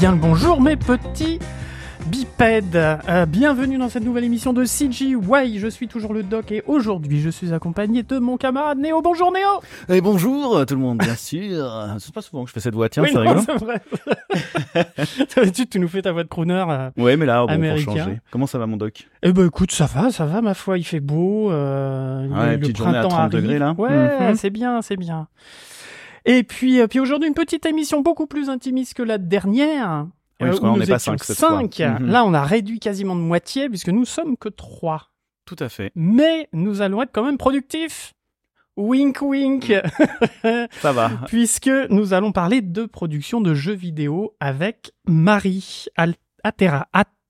bien le bonjour mes petits bipèdes. Bienvenue dans cette nouvelle émission de CGY. Je suis toujours le doc et aujourd'hui je suis accompagné de mon camarade Néo. Bonjour Néo. Et bonjour tout le monde, bien sûr. C'est pas souvent que je fais cette voix, tiens, oui, c'est rigolo. C'est vrai. D'habitude tu nous fais ta voix de crooner ouais, mais là, bon, américain. pour changer. Comment ça va mon doc? Eh ben écoute, ça va ma foi, il fait beau. Ouais, le petite journée à printemps 30 arrive. degrés là. Ouais, c'est bien. Et puis aujourd'hui une petite émission beaucoup plus intimiste que la dernière. Oui, parce où qu'on nous n'est pas étions 5 cette fois. 5. Là, on a réduit quasiment de moitié puisque nous sommes que 3. Tout à fait. Mais nous allons être quand même productifs. Wink wink. Ça va. Puisque nous allons parler de production de jeux vidéo avec Marie Arteta.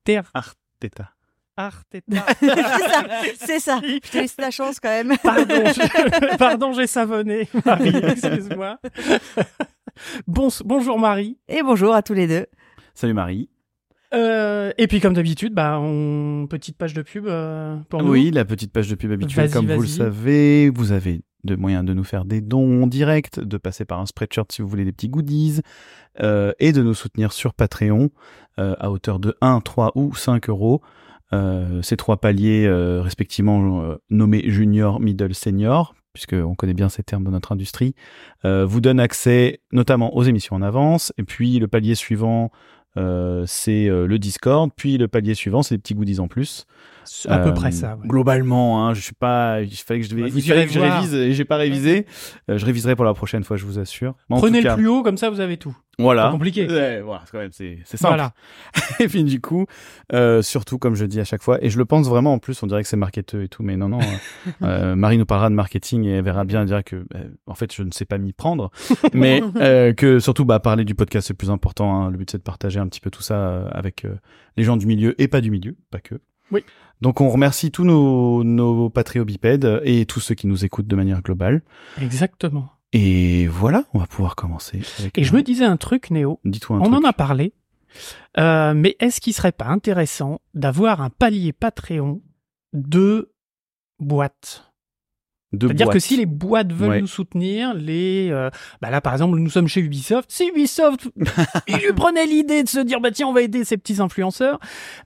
C'est ça. Je te laisse la chance quand même. Pardon, j'ai savonné. Marie, excuse-moi. Bonjour Marie. Et bonjour à tous les deux. Salut Marie. Et puis comme d'habitude, petite page de pub pour nous. Oui, la petite page de pub habituelle. Comme vous le savez, vous avez de moyens de nous faire des dons en direct, de passer par un Spreadshirt si vous voulez des petits goodies, et de nous soutenir sur Patreon à hauteur de 1, 3 ou 5 euros. Ces 3 paliers respectivement nommés junior, middle, senior, puisqu'on connaît bien ces termes dans notre industrie, vous donnent accès notamment aux émissions en avance, et puis le palier suivant, c'est le Discord, puis le palier suivant, c'est des petits goodies en plus. À peu près ça. Ouais. Globalement, je suis pas. Il fallait que je révise et j'ai pas révisé. Je réviserai pour la prochaine fois, je vous assure. Mais prenez le plus haut, comme ça vous avez tout. Voilà. C'est compliqué. Ouais, voilà, quand même, c'est simple. Voilà. Et puis du coup, surtout comme je dis à chaque fois, et je le pense vraiment en plus, on dirait que c'est marketeux et tout, mais non. Marie nous parlera de marketing et elle verra bien dire que, en fait, je ne sais pas m'y prendre, mais que surtout, parler du podcast c'est le plus important. Hein. Le but c'est de partager un petit peu tout ça avec les gens du milieu et pas du milieu, pas que. Oui. Donc on remercie tous nos patriobipèdes et tous ceux qui nous écoutent de manière globale. Exactement. Et voilà, on va pouvoir commencer. Et je me disais un truc, Néo. Dis-toi un truc. On en a parlé, mais est-ce qu'il serait pas intéressant d'avoir un palier Patreon de boîtes? C'est-à-dire que si les boîtes veulent nous soutenir, là par exemple nous sommes chez Ubisoft, si Ubisoft il lui prenait l'idée de se dire tiens on va aider ces petits influenceurs,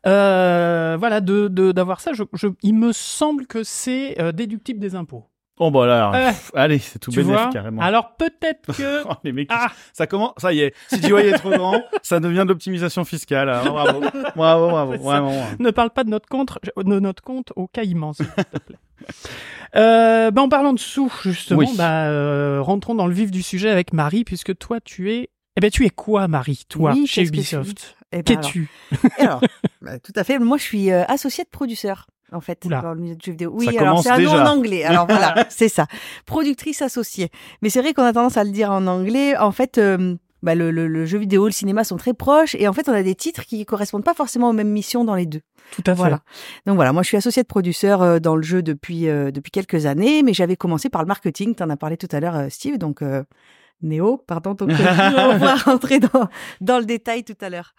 d'avoir ça, il me semble que c'est déductible des impôts. Oh allez, c'est tout bénéfique carrément. Alors peut-être que oh, les mecs, ça commence, ça y est. Si CGY est trop grand, ça devient de l'optimisation fiscale. Alors, bravo, vraiment. Ne parle pas de notre compte au Caïman, s'il te plaît. En parlant de sous, justement, rentrons dans le vif du sujet avec Marie, puisque toi, tu es quoi, Marie, toi, chez Ubisoft? Qu'es-tu? Alors, tout à fait. Moi, je suis associée de producteur. En fait, dans le milieu de jeux vidéo. Oui, ça alors c'est un nom déjà. en anglais. Alors voilà, c'est ça. Productrice associée. Mais c'est vrai qu'on a tendance à le dire en anglais. En fait, le jeu vidéo, le cinéma sont très proches. Et en fait, on a des titres qui correspondent pas forcément aux mêmes missions dans les deux. Tout à fait. Voilà. Donc voilà, moi je suis associée de producteur dans le jeu depuis quelques années. Mais j'avais commencé par le marketing. Tu en as parlé tout à l'heure, Steve. Donc, Néo, pardon, on va rentrer dans le détail tout à l'heure.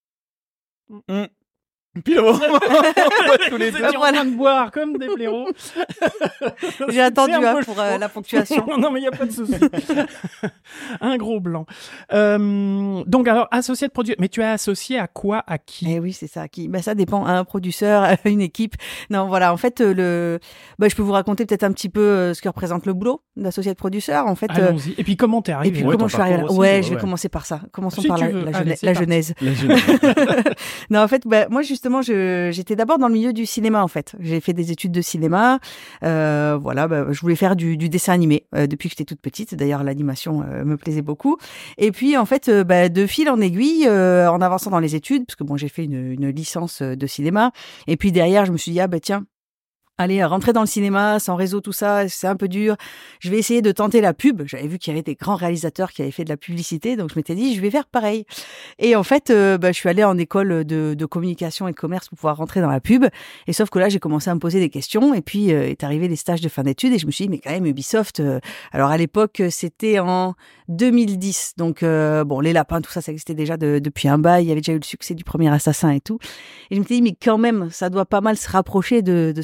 Pile au moment tous les deux en train de boire comme des blaireaux. J'ai attendu pour la ponctuation. Non, mais il n'y a pas de souci. Un gros blanc. Donc alors, associé de producteur. Mais tu es associé à quoi? À qui? Eh oui, c'est ça. À qui? Ça dépend. À un producteur, à une équipe. Non, voilà. En fait, je peux vous raconter peut-être un petit peu ce que représente le boulot d'associé de producteur. En fait. Allons-y. Et puis comment t'es arrivé? Et puis comment je suis arrivée là? Ouais, je vais commencer par ça. Commençons par la genèse. Non, en fait, moi justement, j'étais d'abord dans le milieu du cinéma en fait. J'ai fait des études de cinéma. Je voulais faire du dessin animé depuis que j'étais toute petite. D'ailleurs, l'animation me plaisait beaucoup. Et puis en fait, de fil en aiguille, en avançant dans les études, parce que j'ai fait une licence de cinéma. Et puis derrière, je me suis dit tiens. Allez, rentrer dans le cinéma, sans réseau, tout ça, c'est un peu dur. Je vais essayer de tenter la pub. J'avais vu qu'il y avait des grands réalisateurs qui avaient fait de la publicité, donc je m'étais dit, je vais faire pareil. Et en fait, je suis allée en école de communication et de commerce pour pouvoir rentrer dans la pub. Et sauf que là, j'ai commencé à me poser des questions. Et puis, est arrivé les stages de fin d'études. Et je me suis dit, mais quand même, Ubisoft, alors à l'époque, c'était en 2010. Donc, les lapins, tout ça, ça existait déjà depuis un bail. Il y avait déjà eu le succès du premier Assassin et tout. Et je me suis dit, mais quand même, ça doit pas mal se rapprocher de ce que je kiffe.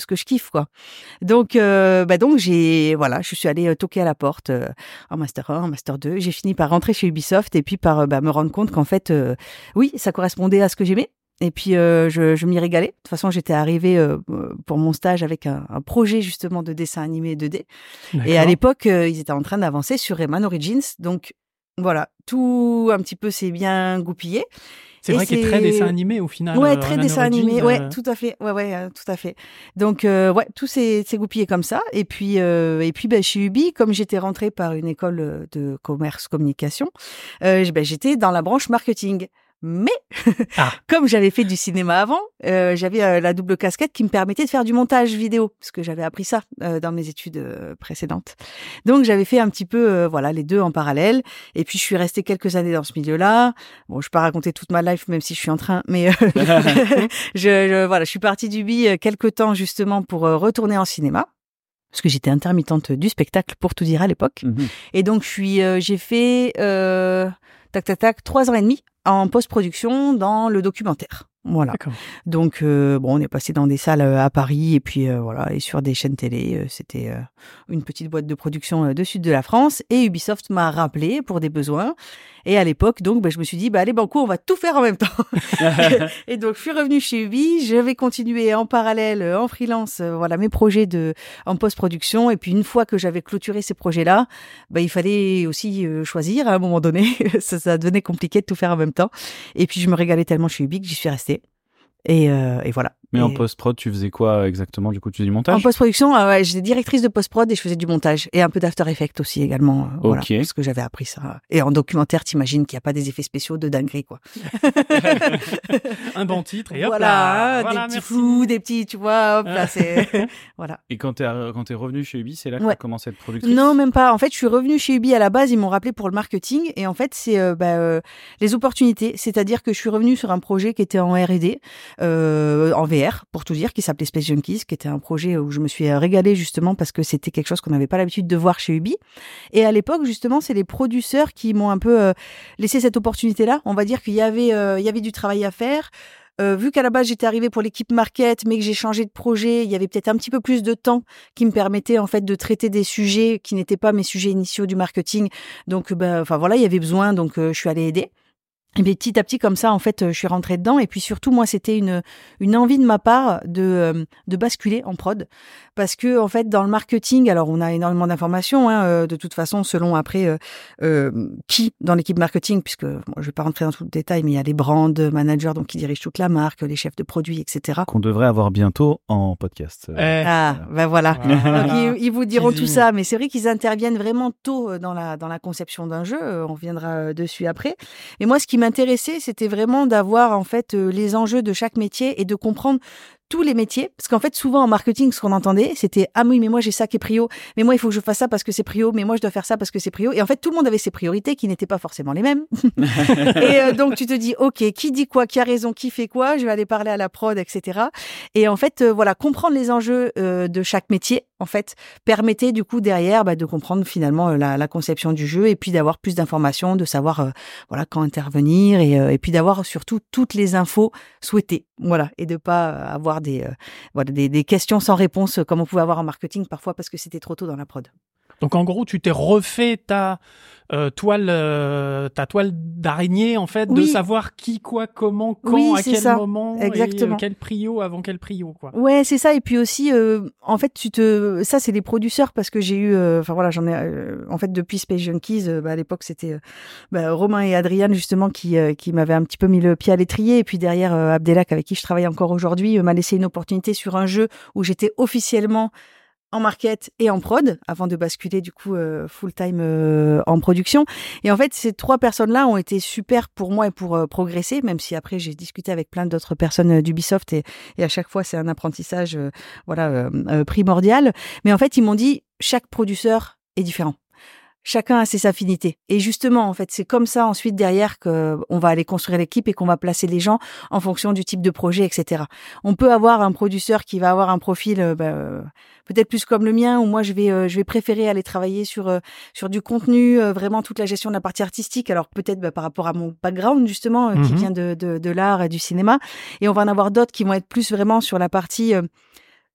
kiff, quoi. Donc je suis allée toquer à la porte en Master 1, en Master 2. J'ai fini par rentrer chez Ubisoft et puis par me rendre compte qu'en fait, oui, ça correspondait à ce que j'aimais. Et puis, je m'y régalais. De toute façon, j'étais arrivée pour mon stage avec un projet justement de dessin animé 2D. D'accord. Et à l'époque, ils étaient en train d'avancer sur Rayman Origins. Donc, voilà, tout un petit peu s'est bien goupillé. C'est vrai qu'il est très dessin animé au final. Ouais, très dessin animé. Ouais, tout à fait. Ouais, tout à fait. Donc, tout s'est goupillé comme ça. Et puis, chez Ubi, comme j'étais rentrée par une école de commerce communication, j'étais dans la branche marketing. Mais comme j'avais fait du cinéma avant, j'avais la double casquette qui me permettait de faire du montage vidéo, parce que j'avais appris ça dans mes études précédentes. Donc j'avais fait un petit peu les deux en parallèle. Et puis je suis restée quelques années dans ce milieu-là. Bon, je peux pas raconter toute ma life, même si je suis en train, mais je suis partie d'Ubi quelques temps justement pour retourner en cinéma. Parce que j'étais intermittente du spectacle, pour tout dire, à l'époque. Mmh. Et donc j'ai fait 3 ans et demi en post-production dans le documentaire. Voilà. D'accord. Donc, on est passé dans des salles à Paris et puis et sur des chaînes télé. C'était une petite boîte de production du sud de la France et Ubisoft m'a rappelé pour des besoins. Et à l'époque, donc, je me suis dit, allez, banco, on va tout faire en même temps. Et donc, je suis revenue chez Ubi. Je vais continuer en parallèle, en freelance, mes projets en post-production. Et puis, une fois que j'avais clôturé ces projets-là, il fallait aussi choisir à un moment donné. ça devenait compliqué de tout faire en même temps. Et puis, je me régalais tellement chez Ubi que j'y suis restée. Et voilà. Mais en post-prod, tu faisais quoi exactement? Du coup, tu faisais du montage? En post-production, j'étais directrice de post-prod et je faisais du montage. Et un peu d'After Effects aussi également. Okay. Parce que j'avais appris ça. Et en documentaire, t'imagines qu'il n'y a pas des effets spéciaux de dinguerie, quoi. Un bon titre et hop là. Des petits flous, des petits, tu vois, hop là, c'est... voilà. Et quand t'es revenue chez Ubi, c'est là que t'as commencé à être productrice? Non, même pas. En fait, je suis revenue chez Ubi à la base. Ils m'ont rappelé pour le marketing. Et en fait, c'est les opportunités. C'est-à-dire que je suis revenue sur un projet qui était en R&D, en VR, pour tout dire, qui s'appelait Space Junkies, qui était un projet où je me suis régalée justement parce que c'était quelque chose qu'on n'avait pas l'habitude de voir chez Ubi. Et à l'époque, justement, c'est les producteurs qui m'ont un peu laissé cette opportunité-là. On va dire qu'il y avait du travail à faire. Vu qu'à la base j'étais arrivée pour l'équipe market, mais que j'ai changé de projet, il y avait peut-être un petit peu plus de temps qui me permettait en fait de traiter des sujets qui n'étaient pas mes sujets initiaux du marketing. Donc, il y avait besoin, donc je suis allée aider. Et puis petit à petit comme ça en fait je suis rentrée dedans et puis surtout moi c'était une envie de ma part de basculer en prod parce que en fait dans le marketing alors on a énormément d'informations de toute façon selon après qui dans l'équipe marketing puisque je vais pas rentrer dans tout le détail mais il y a les brand managers donc qui dirigent toute la marque, les chefs de produits etc. Qu'on devrait avoir bientôt en podcast. Voilà. Donc ils vous diront tout ça mais c'est vrai qu'ils interviennent vraiment tôt dans la conception d'un jeu, on reviendra dessus après. Et moi ce qui m'intéressait, c'était vraiment d'avoir en fait les enjeux de chaque métier et de comprendre tous les métiers, parce qu'en fait souvent en marketing ce qu'on entendait c'était ah oui mais moi j'ai ça qui est prio, mais moi il faut que je fasse ça parce que c'est prio, mais moi je dois faire ça parce que c'est prio, et en fait tout le monde avait ses priorités qui n'étaient pas forcément les mêmes. Et donc tu te dis ok qui dit quoi, qui a raison, qui fait quoi, je vais aller parler à la prod etc. Et en fait comprendre les enjeux de chaque métier en fait permettait du coup derrière de comprendre finalement la conception du jeu et puis d'avoir plus d'informations, de savoir quand intervenir et puis d'avoir surtout toutes les infos souhaitées et de pas avoir des questions sans réponse comme on pouvait avoir en marketing parfois parce que c'était trop tôt dans la prod. Donc en gros, tu t'es refait ta toile d'araignée en fait, de savoir qui, quoi, comment, quand, à quel moment, exactement. Et quel prio avant quel prio quoi. Ouais, c'est ça. Et puis aussi, en fait, ça c'est les producteurs parce que j'ai eu, j'en ai en fait depuis Space Junkies. À l'époque, c'était Romain et Adriane justement qui m'avaient un petit peu mis le pied à l'étrier. Et puis derrière, Abdelak avec qui je travaille encore aujourd'hui m'a laissé une opportunité sur un jeu où j'étais officiellement en market et en prod, avant de basculer du coup full-time en production. Et en fait, ces 3 personnes-là ont été super pour moi et pour progresser, même si après j'ai discuté avec plein d'autres personnes d'Ubisoft et à chaque fois c'est un apprentissage primordial. Mais en fait, ils m'ont dit chaque producteur est différent. Chacun a ses affinités. Et justement, en fait, c'est comme ça ensuite derrière qu'on va aller construire l'équipe et qu'on va placer les gens en fonction du type de projet, etc. On peut avoir un producteur qui va avoir un profil peut-être plus comme le mien, où moi je vais préférer aller travailler sur du contenu, vraiment toute la gestion de la partie artistique. Alors peut-être par rapport à mon background justement, qui vient de l'art et du cinéma. Et on va en avoir d'autres qui vont être plus vraiment sur la partie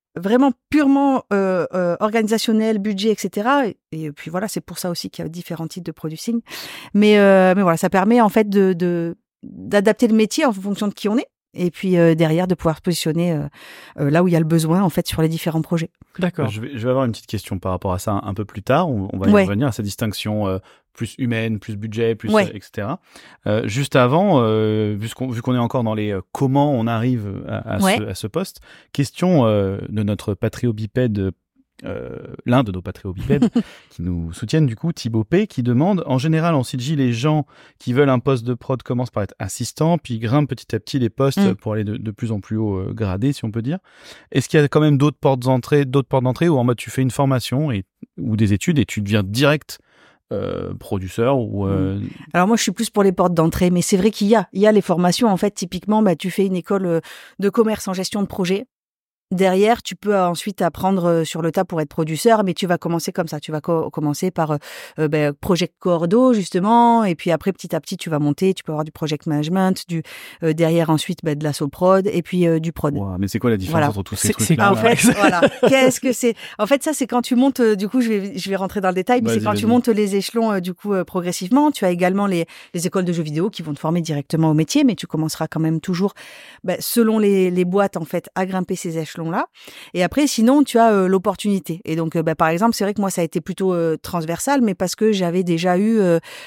vraiment purement organisationnel, budget, etc. Et puis voilà, c'est pour ça aussi qu'il y a différents types de producing. Mais voilà, ça permet en fait d'adapter le métier en fonction de qui on est. Et puis derrière de pouvoir se positionner là où il y a le besoin en fait sur les différents projets. D'accord. Je vais avoir une petite question par rapport à ça un peu plus tard. On va y revenir à cette distinction plus humaine, plus budget, plus etc. Juste avant, vu qu'on est encore dans les comment on arrive à ce poste, question de notre patriobipède. L'un de nos patriobipèdes qui nous soutiennent du coup, Thibaut P, qui demande: en général en CG, les gens qui veulent un poste de prod commencent par être assistants, puis grimpent petit à petit les postes pour aller de plus en plus haut gradé, si on peut dire. Est-ce qu'il y a quand même d'autres portes d'entrée où en mode tu fais une formation ou des études et tu deviens direct producteur ou Alors moi je suis plus pour les portes d'entrée, mais c'est vrai qu'il y a les formations en fait. Typiquement tu fais une école de commerce en gestion de projet. Derrière, tu peux ensuite apprendre sur le tas pour être producteur, mais tu vas commencer comme ça. Tu vas commencer par project cordo justement, et puis après petit à petit tu vas monter. Tu peux avoir du project management, derrière ensuite de la soprod et puis du prod. Wow, mais c'est quoi la différence entre tous ces trucs-là? En fait, voilà. Qu'est-ce que c'est? En fait, ça c'est quand tu montes. Du coup, je vais rentrer dans le détail, mais c'est quand tu montes les échelons progressivement. Tu as également les écoles de jeux vidéo qui vont te former directement au métier, mais tu commenceras quand même toujours selon les boîtes en fait à grimper ces échelons là. Et après, sinon, tu as l'opportunité. Et donc, par exemple, c'est vrai que moi, ça a été plutôt transversal, mais parce que j'avais déjà eu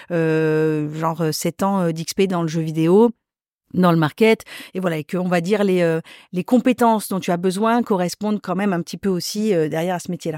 7 ans d'XP dans le jeu vidéo, dans le market, et voilà, et que on va dire les compétences dont tu as besoin correspondent quand même un petit peu aussi derrière à ce métier-là.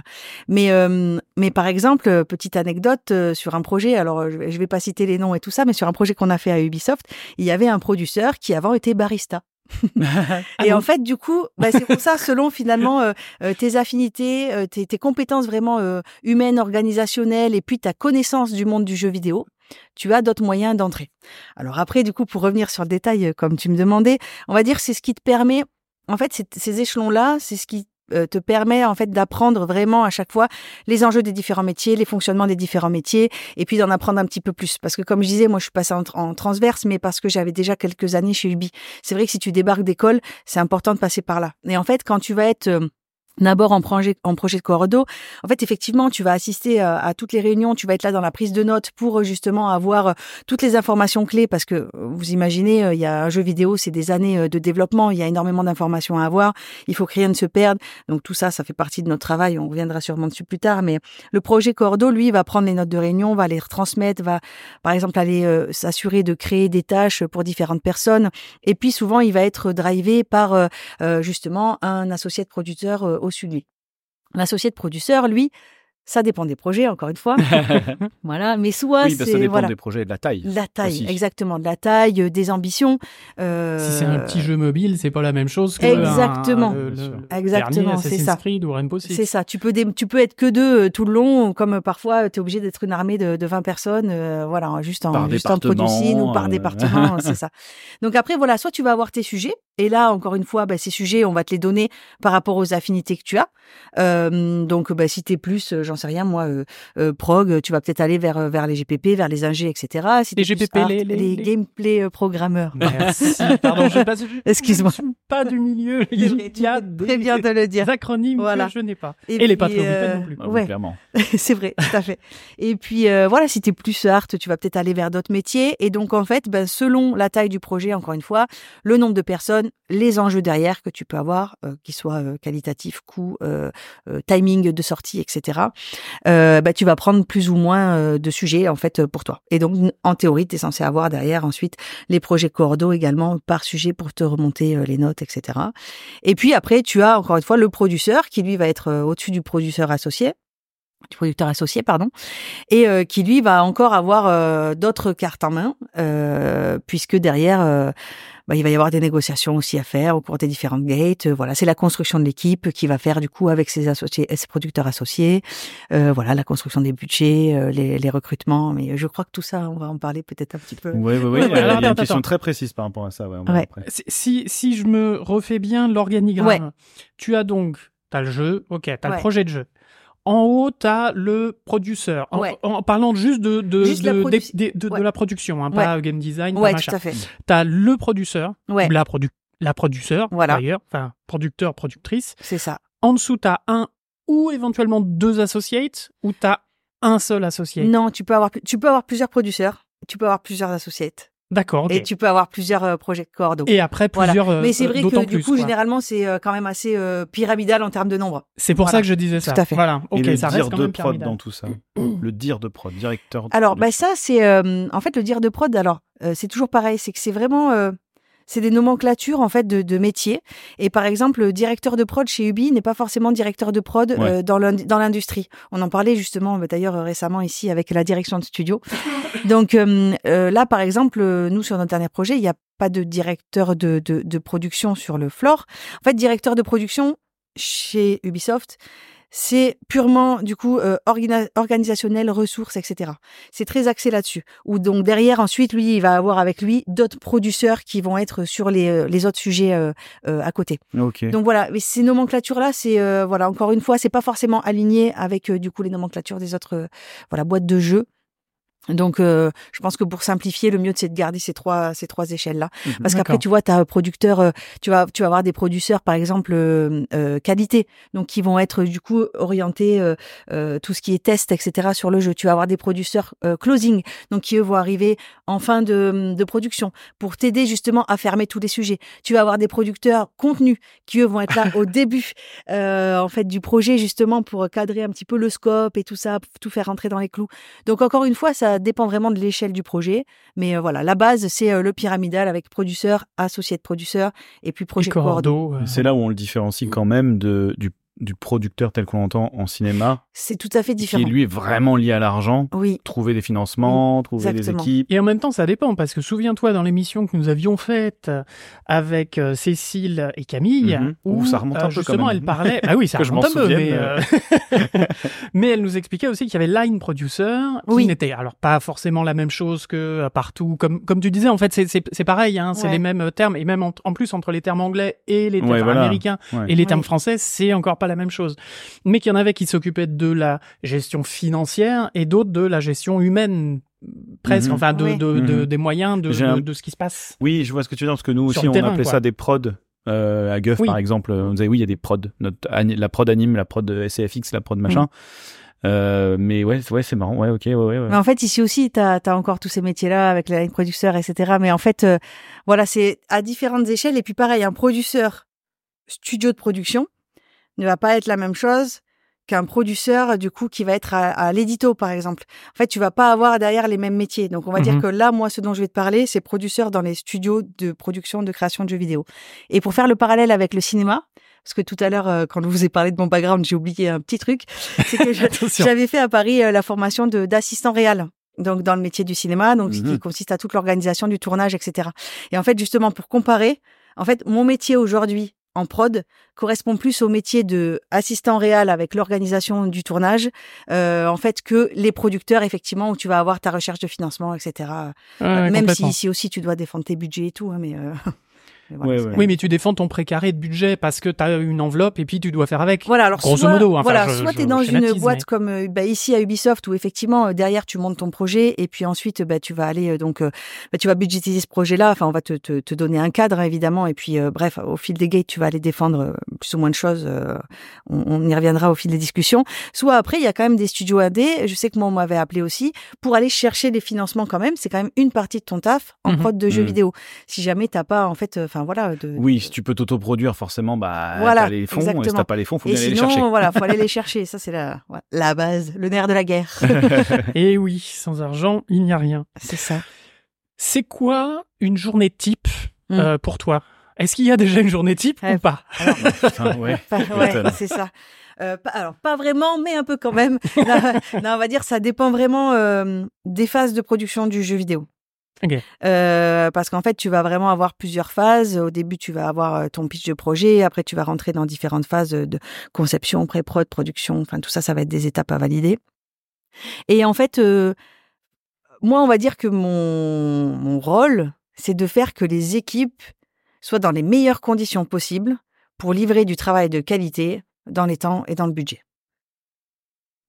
Mais par exemple, petite anecdote sur un projet, alors je vais pas citer les noms et tout ça, mais sur un projet qu'on a fait à Ubisoft, il y avait un producteur qui avant était barista. Et en fait, du coup, c'est pour ça, selon finalement tes affinités, tes compétences vraiment humaines, organisationnelles, et puis ta connaissance du monde du jeu vidéo, tu as d'autres moyens d'entrer. Alors après, du coup, pour revenir sur le détail, comme tu me demandais, on va dire c'est ce qui te permet, en fait, ces échelons-là, c'est ce qui te permet en fait d'apprendre vraiment à chaque fois les enjeux des différents métiers, les fonctionnements des différents métiers, et puis d'en apprendre un petit peu plus. Parce que comme je disais, moi je suis passée en transverse, mais parce que j'avais déjà quelques années chez Ubi. C'est vrai que si tu débarques d'école, c'est important de passer par là. Et en fait, quand tu vas être d'abord en projet de cordo, en fait effectivement tu vas assister à toutes les réunions, tu vas être là dans la prise de notes pour justement avoir toutes les informations clés, parce que vous imaginez, il y a un jeu vidéo, c'est des années de développement, il y a énormément d'informations à avoir, il faut que rien ne se perde, donc tout ça, ça fait partie de notre travail, on reviendra sûrement dessus plus tard, mais le projet cordo, lui, va prendre les notes de réunion, va les retransmettre, va par exemple aller s'assurer de créer des tâches pour différentes personnes, et puis souvent il va être drivé par justement un associé de producteur au-dessus de lui. L'associé de producteur, lui, ça dépend des projets, encore une fois. Voilà, mais soit oui, ça dépend des projets et de la taille. La taille, aussi. Exactement, de la taille, des ambitions. Si c'est un petit jeu mobile, c'est pas la même chose que exactement, exactement, c'est ça. Creed ou Rainbow Six. C'est ça. Tu peux être que deux tout le long, comme parfois tu es obligé d'être une armée de 20 personnes, voilà, juste en producing ou par département, c'est ça. Donc après, voilà, soit tu vas avoir tes sujets. Et là, encore une fois, ces sujets, on va te les donner par rapport aux affinités que tu as. Donc, si t'es plus, j'en sais rien, moi, prog, tu vas peut-être aller vers les GPP, vers les ingés, etc. Si les GPP, les gameplay programmeurs. Merci. Pardon, excuse-moi. Je suis pas du milieu. Il y a très bien de le dire. Des acronymes que je n'ai pas. Et les patriotes non plus. Ouais, clairement. C'est vrai, tout à fait. Et puis, voilà, si t'es plus art, tu vas peut-être aller vers d'autres métiers. Et donc, en fait, selon la taille du projet, encore une fois, le nombre de personnes, les enjeux derrière que tu peux avoir, qui soient qualitatifs, coûts, timing de sortie, etc. Tu vas prendre plus ou moins de sujets en fait pour toi. Et donc en théorie, tu es censé avoir derrière ensuite les projets cordo également par sujet pour te remonter les notes, etc. Et puis après, tu as encore une fois le producteur qui lui va être au-dessus du producteur associé. Du producteur associé, pardon, et qui lui va encore avoir d'autres cartes en main, puisque derrière, il va y avoir des négociations aussi à faire au cours des différentes gates. Voilà, c'est la construction de l'équipe qui va faire du coup avec ses associés, ses producteurs associés. Voilà, la construction des budgets, les recrutements. Mais je crois que tout ça, on va en parler peut-être un petit peu. Oui. Il y a une question très précise par rapport à ça. Ouais. Si je me refais bien l'organigramme, tu as donc, t'as le jeu, ok, t'as le projet de jeu. En haut, t'as le producteur. En parlant juste de la production, pas game design, pas machin. Tout à fait. T'as le producteur, la producteur, voilà. d'ailleurs, enfin, producteur, productrice. C'est ça. en dessous, tu as un ou éventuellement 2 associates, ou tu as un seul associate? Non, tu peux avoir plusieurs producteurs, tu peux avoir plusieurs associates. D'accord, ok. Et tu peux avoir plusieurs projets cordes. Et après, plusieurs Mais c'est vrai que du coup, quoi. Généralement, c'est quand même assez pyramidal en termes de nombre. C'est pour ça que je disais ça. Tout à fait. Voilà, ok, et ça le reste dire quand de même prod pyramidal. dans tout ça. Le dire de prod, directeur. Alors, ça, c'est en fait le dire de prod. Alors, c'est toujours pareil, c'est que c'est vraiment c'est des nomenclatures en fait de métiers. Et par exemple, le directeur de prod chez Ubi n'est pas forcément directeur de prod dans l'industrie. On en parlait justement d'ailleurs récemment ici avec la direction de studio. Donc là, par exemple, nous sur notre dernier projet, il n'y a pas de directeur de production sur le floor. En fait, directeur de production chez Ubisoft, c'est purement du coup organisationnel, ressources, etc. C'est très axé là-dessus. Ou donc derrière ensuite, lui, il va avoir avec lui d'autres producteurs qui vont être sur les autres sujets à côté. Okay. Donc voilà, mais ces nomenclatures-là, c'est voilà, encore une fois, c'est pas forcément aligné avec du coup les nomenclatures des autres boîtes de jeux. Donc, je pense que pour simplifier, le mieux c'est de garder ces trois échelles-là, parce qu'après tu vois, t'as un producteur, tu vas avoir des producteurs par exemple qualité, donc qui vont être du coup orientés tout ce qui est test, etc. sur le jeu. Tu vas avoir des producteurs closing, donc qui eux vont arriver en fin de production pour t'aider justement à fermer tous les sujets. Tu vas avoir des producteurs contenu qui eux vont être là au début en fait du projet justement pour cadrer un petit peu le scope et tout ça, pour tout faire rentrer dans les clous. Donc encore une fois, ça dépend vraiment de l'échelle du projet, mais voilà, la base c'est le pyramidal avec producteur, associé de producteur et puis projet cordo. C'est là où on le différencie quand même du producteur tel qu'on l'entend en cinéma. C'est tout à fait différent. Qui lui est vraiment lié à l'argent. Oui. Trouver des financements, trouver Exactement. des équipes. Et en même temps, ça dépend, parce que souviens-toi dans l'émission que nous avions faite avec Cécile et Camille, où ça remonte un peu justement quand même. elle parlait. Ah oui, ça remonte un peu, mais elle nous expliquait aussi qu'il y avait line producer, qui n'était alors pas forcément la même chose que partout. Comme tu disais, en fait, c'est pareil, hein, c'est les mêmes termes, et même en plus entre les termes anglais et les termes américains et les termes français, c'est encore pas la même chose. Mais qu'il y en avait qui s'occupaient de la gestion financière et d'autres de la gestion humaine, presque, enfin des moyens de ce qui se passe. Oui, je vois ce que tu veux dire, parce que nous aussi on appelait ça des prods. À Guff par exemple, on disait oui, il y a des prods, la prod anime, la prod SCFX, la prod machin. Mais ouais, c'est marrant, ok. Mais en fait, ici aussi, t'as encore tous ces métiers-là avec la line producteur, etc. Mais en fait, voilà, c'est à différentes échelles. Et puis pareil, un producteur studio de production ne va pas être la même chose qu'un producteur du coup qui va être à l'édito par exemple. En fait, tu vas pas avoir derrière les mêmes métiers. Donc on va dire que là, moi, ce dont je vais te parler, c'est producteur dans les studios de production, de création de jeux vidéo. Et pour faire le parallèle avec le cinéma, parce que tout à l'heure, quand je vous ai parlé de mon background, j'ai oublié un petit truc, c'est que j'avais fait à Paris la formation d'assistant réal. Donc dans le métier du cinéma, donc qui consiste à toute l'organisation du tournage, etc. Et en fait, justement, pour comparer, en fait, mon métier aujourd'hui en prod correspond plus au métier de assistant réal avec l'organisation du tournage, en fait, que les producteurs, effectivement, où tu vas avoir ta recherche de financement, etc. Même si ici aussi tu dois défendre tes budgets et tout, hein, mais oui, mais tu défends ton précaré de budget parce que tu as une enveloppe et puis tu dois faire avec. Voilà, alors grosso modo. Enfin, soit tu es dans une boîte comme ici à Ubisoft où effectivement derrière tu montes ton projet et puis ensuite tu vas aller tu vas budgétiser ce projet-là. Enfin, on va te donner un cadre évidemment et puis bref, au fil des gates tu vas aller défendre plus ou moins de choses. On y reviendra au fil des discussions. Soit après il y a quand même des studios indés. Je sais que moi on m'avait appelé aussi pour aller chercher des financements quand même. C'est quand même une partie de ton taf en prod de jeux vidéo. Si jamais t'as pas en fait. Oui, si tu peux t'autoproduire, forcément, t'as les fonds. Exactement. Et si t'as pas les fonds, faut bien aller les chercher. Et sinon, voilà, faut aller les chercher. Ça, c'est la base, le nerf de la guerre. Et oui, sans argent, il n'y a rien. C'est ça. C'est quoi une journée type pour toi? Est-ce qu'il y a déjà une journée type ou pas? C'est ça. Alors, pas vraiment, mais un peu quand même. Non, on va dire, ça dépend vraiment des phases de production du jeu vidéo. Okay. Parce qu'en fait, tu vas vraiment avoir plusieurs phases. Au début, tu vas avoir ton pitch de projet. Après, tu vas rentrer dans différentes phases de conception, pré-prod, production. Enfin, tout ça, ça va être des étapes à valider. Et en fait, moi, on va dire que mon rôle, c'est de faire que les équipes soient dans les meilleures conditions possibles pour livrer du travail de qualité dans les temps et dans le budget.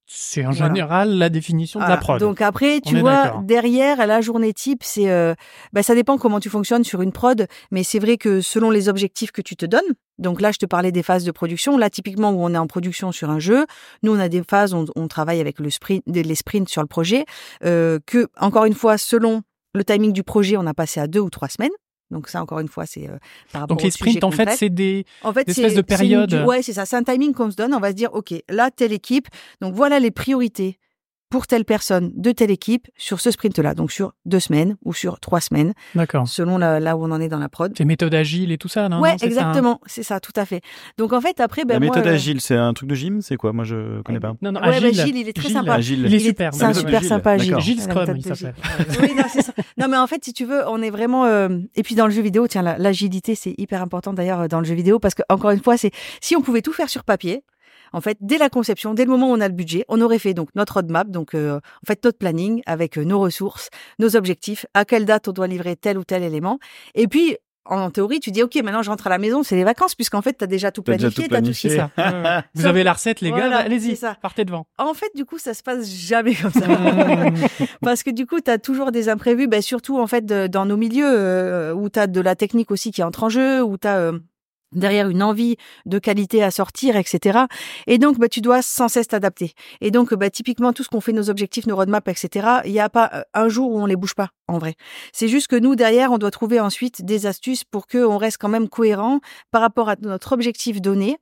C'est en général la définition de la prod. Donc après, tu vois, derrière, la journée type, c'est ça dépend comment tu fonctionnes sur une prod, mais c'est vrai que selon les objectifs que tu te donnes, donc là, je te parlais des phases de production. Là, typiquement, où on est en production sur un jeu, nous, on a des phases, on travaille avec les sprints sur le projet, que, encore une fois, selon le timing du projet, on a passé à 2 ou 3 semaines. Donc ça, encore une fois, c'est par rapport Donc les sprints, en fait, c'est des espèces de périodes. Ouais, c'est ça. C'est un timing qu'on se donne. On va se dire, OK, là, telle équipe. Donc voilà les priorités pour telle personne de telle équipe sur ce sprint-là. Donc sur 2 semaines ou sur 3 semaines. D'accord. Selon là où on en est dans la prod. C'est méthode agile et tout ça, non? Ouais, exactement. C'est ça, tout à fait. Donc en fait, après, la méthode agile, c'est un truc de gym? C'est quoi? Moi, je connais pas. Non, Agile, il est très sympa. Il est super. C'est un super sympa, Agile. Agile Scrum, il s'appelle. Oui, non, c'est ça. Non, mais en fait, si tu veux, on est vraiment... Et puis dans le jeu vidéo, tiens, l'agilité, c'est hyper important d'ailleurs dans le jeu vidéo parce que, encore une fois, si on pouvait tout faire sur papier, en fait, dès la conception, dès le moment où on a le budget, on aurait fait donc notre roadmap, donc en fait notre planning avec nos ressources, nos objectifs, à quelle date on doit livrer tel ou tel élément. Et puis, en théorie, tu dis OK, maintenant je rentre à la maison, c'est les vacances, puisqu'en fait, tu as déjà tout planifié, tu as tout fait ça. Vous avez la recette, les gars, allez-y, partez devant. En fait, du coup, ça se passe jamais comme ça. Parce que du coup, tu as toujours des imprévus, surtout en fait dans nos milieux où tu as de la technique aussi qui entre en jeu, où tu as derrière une envie de qualité à sortir, etc. Et donc, tu dois sans cesse t'adapter. Et donc, typiquement, tout ce qu'on fait, nos objectifs, nos roadmaps, etc., il n'y a pas un jour où on les bouge pas, en vrai. C'est juste que nous, derrière, on doit trouver ensuite des astuces pour qu'on reste quand même cohérent par rapport à notre objectif donné,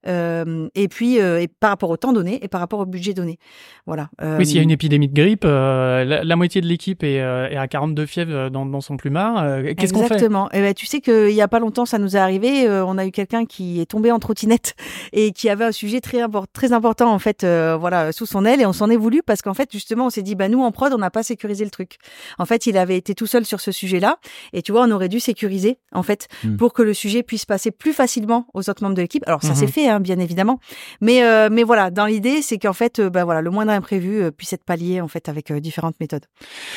et puis et par rapport au temps donné et par rapport au budget donné. Voilà. Oui, s'il y a une épidémie de grippe, la moitié de l'équipe est à 42 fièvres dans son plumard. Qu'est-ce qu'on fait? Exactement. Et tu sais qu'il y a pas longtemps, ça nous est arrivé. On a eu quelqu'un qui est tombé en trottinette et qui avait un sujet très important en fait, sous son aile, et on s'en est voulu parce qu'en fait justement on s'est dit nous en prod on n'a pas sécurisé le truc. En fait, il avait été tout seul sur ce sujet-là et tu vois on aurait dû sécuriser en fait pour que le sujet puisse passer plus facilement aux autres membres de l'équipe. Alors ça s'est fait bien évidemment, mais voilà, dans l'idée c'est qu'en fait le moindre imprévu puisse être pallié en fait avec différentes méthodes.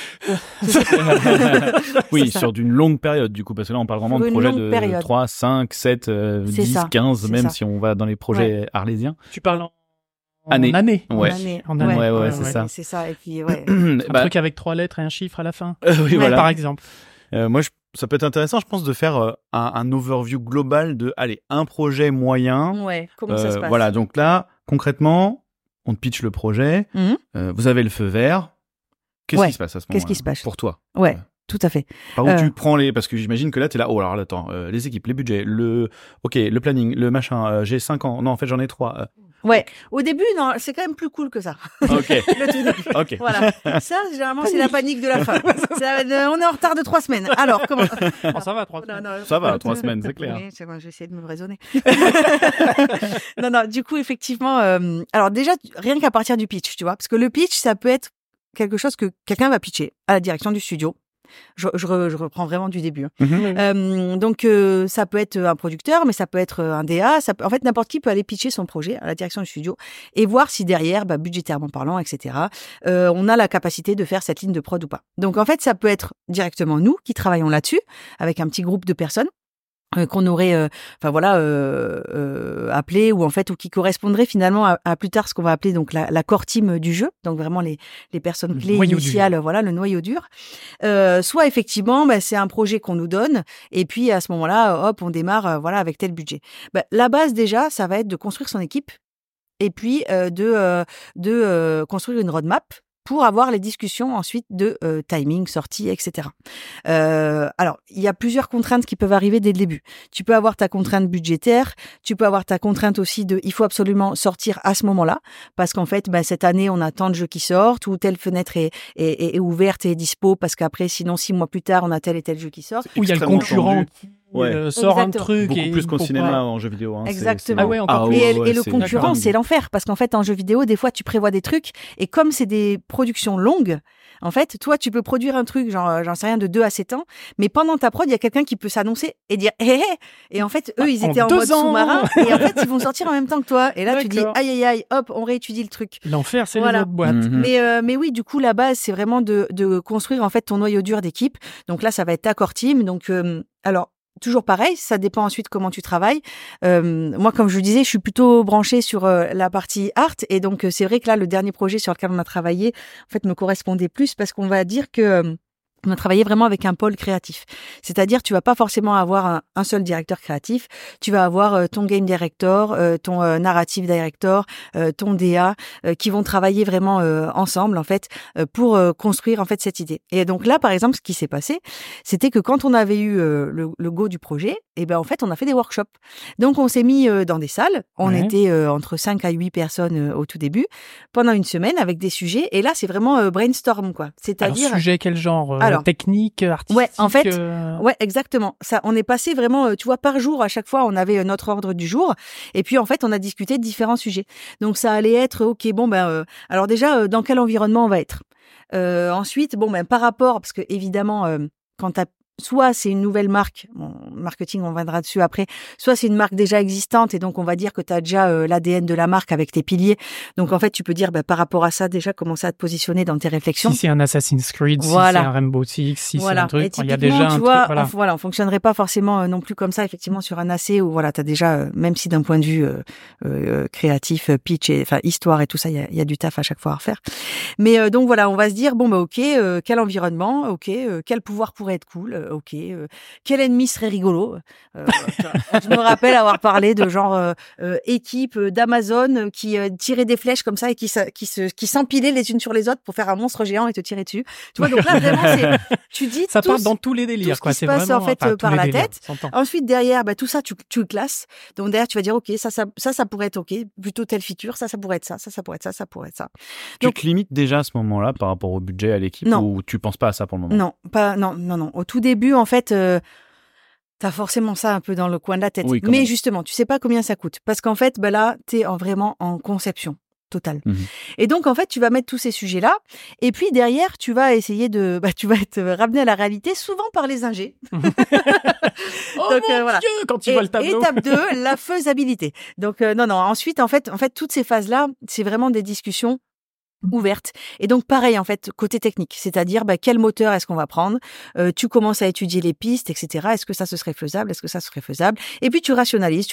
Oui, sur d'une longue période du coup, parce que là on parle vraiment de projets de 3, 5, 7, 10, ça, 15, même ça. Si on va dans les projets arlésiens. Tu parles en année. Ouais. En année. Ouais, c'est ça. C'est ça. Et puis, un truc avec 3 lettres et un chiffre à la fin. Oui, voilà. Par exemple. Moi, ça peut être intéressant, je pense, de faire un overview global de, un projet moyen. Ouais, comment ça se passe. Voilà, donc là, concrètement, on te pitch le projet, vous avez le feu vert. Qu'est-ce qui se passe à ce moment-là? Qu'est-ce qui se passe pour toi? Ouais. Tout à fait. Par où tu prends parce que j'imagine que là, t'es là, alors attends, les équipes, les budgets, le planning, le machin, j'ai 5 ans, non, en fait, j'en ai 3. Ouais. Au début, non, c'est quand même plus cool que ça. Ok. Le tout début. Ok. Voilà. Ça, généralement, c'est la panique de la fin. On est en retard de 3 semaines. Alors, comment? Ça va, 3 semaines. Non, ça va, 3 semaines, c'est clair. Oui, je vais essayer de me raisonner. Non, du coup, effectivement, alors déjà, rien qu'à partir du pitch, tu vois, parce que le pitch, ça peut être quelque chose que quelqu'un va pitcher à la direction du studio. Je reprends vraiment du début. Donc, ça peut être un producteur, mais ça peut être un DA. En fait, n'importe qui peut aller pitcher son projet à la direction du studio et voir si derrière, budgétairement parlant, etc., on a la capacité de faire cette ligne de prod ou pas. Donc, en fait, ça peut être directement nous qui travaillons là-dessus avec un petit groupe de personnes. Qu'on aurait appelé ou qui correspondrait finalement à plus tard ce qu'on va appeler donc la core team du jeu, donc vraiment les personnes clés initiales, le noyau dur. Soit effectivement c'est un projet qu'on nous donne et puis à ce moment-là on démarre avec tel budget. La base déjà ça va être de construire son équipe et puis de construire une roadmap pour avoir les discussions ensuite de timing, sortie, etc. Alors, il y a plusieurs contraintes qui peuvent arriver dès le début. Tu peux avoir ta contrainte budgétaire, tu peux avoir ta contrainte aussi il faut absolument sortir à ce moment-là, parce qu'en fait, cette année, on a tant de jeux qui sortent, ou telle fenêtre est ouverte et est dispo, parce qu'après, sinon, 6 mois plus tard, on a tel et tel jeu qui sort. Où il y a le concurrent sort un truc. Beaucoup plus qu'au cinéma en jeu vidéo. Exactement. Et le concurrent, c'est l'enfer, parce qu'en fait, en jeu vidéo, des fois, tu prévois des trucs, et comme c'est des productions longues, en fait, toi, tu peux produire un truc, genre, j'en sais rien, de 2 à 7 ans, mais pendant ta prod, il y a quelqu'un qui peut s'annoncer et dire hé. Et en fait, eux, ils étaient en mode sous-marin, et en fait, ils vont sortir en même temps que toi. Et là, tu dis aïe, hop, on réétudie le truc. L'enfer, c'est les autres boîtes. Mais oui, du coup, la base, c'est vraiment de construire en fait ton noyau dur d'équipe. Donc là, ça va être ta core team. Donc, alors, toujours pareil, ça dépend ensuite comment tu travailles. Moi, comme je vous disais, je suis plutôt branchée sur la partie art, et donc c'est vrai que là, le dernier projet sur lequel on a travaillé, en fait, me correspondait plus parce qu'on va dire que on a travaillé vraiment avec un pôle créatif. C'est-à-dire, tu vas pas forcément avoir un seul directeur créatif. Tu vas avoir ton game director, ton narrative director, ton DA, qui vont travailler vraiment ensemble, en fait, pour construire, en fait, cette idée. Et donc là, par exemple, ce qui s'est passé, c'était que quand on avait eu le go du projet, et ben, en fait, on a fait des workshops. Donc, on s'est mis dans des salles. On était entre 5 à 8 personnes au tout début, pendant une semaine, avec des sujets. Et là, c'est vraiment brainstorm, quoi. C'est-à-dire... Alors, sujet, quel genre technique, artistique. Ouais, en fait, ouais, exactement. Ça, on est passé vraiment, tu vois, par jour, à chaque fois, on avait notre ordre du jour. Et puis, en fait, on a discuté de différents sujets. Donc, ça allait être, ok, bon, alors déjà, dans quel environnement on va être? Ensuite, bon, par rapport, parce que évidemment, quand t'as soit c'est une nouvelle marque, bon, marketing, on viendra dessus après, soit c'est une marque déjà existante et donc on va dire que tu as déjà l'ADN de la marque avec tes piliers. Donc en fait, tu peux dire par rapport à ça déjà commencer à te positionner dans tes réflexions. Si c'est un Assassin's Creed, si c'est un Rainbow Six, si c'est un truc, il y a déjà un truc. Voilà. On fonctionnerait pas forcément non plus comme ça effectivement sur un AC où voilà, tu as déjà même si d'un point de vue créatif, pitch et enfin histoire et tout ça, il y a du taf à chaque fois à refaire. Mais donc voilà, on va se dire bon OK, quel environnement, OK, quel pouvoir pourrait être cool. Ok, quel ennemi serait rigolo? Je me rappelle avoir parlé de genre équipe d'Amazon qui tirait des flèches comme ça et qui s'empilaient les unes sur les autres pour faire un monstre géant et te tirer dessus. Tu vois, donc là vraiment tu dis ça part dans tous les délires, tout ce qui se passe en fait par la tête. Ensuite derrière, tout ça tu le classes. Donc derrière tu vas dire ok, ça pourrait être ok, plutôt telle feature, ça pourrait être ça pourrait être ça, ça pourrait être ça. Donc, tu te limites déjà à ce moment-là par rapport au budget à l'équipe ou tu penses pas à ça pour le moment? Non. Au tout début, en fait, t'as forcément ça un peu dans le coin de la tête. Oui, mais justement, tu sais pas combien ça coûte. Parce qu'en fait, là, t'es vraiment en conception totale. Mmh. Et donc, en fait, tu vas mettre tous ces sujets-là. Et puis, derrière, tu vas essayer tu vas être ramené à la réalité, souvent par les ingés. Oh donc, mon Dieu, quand tu vois le tableau. Étape 2, la faisabilité. Donc, non. Ensuite, en fait, toutes ces phases-là, c'est vraiment des discussions ouverte. Et donc pareil en fait côté technique, c'est-à-dire quel moteur est-ce qu'on va prendre, tu commences à étudier les pistes, etc. Est-ce que ça serait faisable, et puis tu rationalises.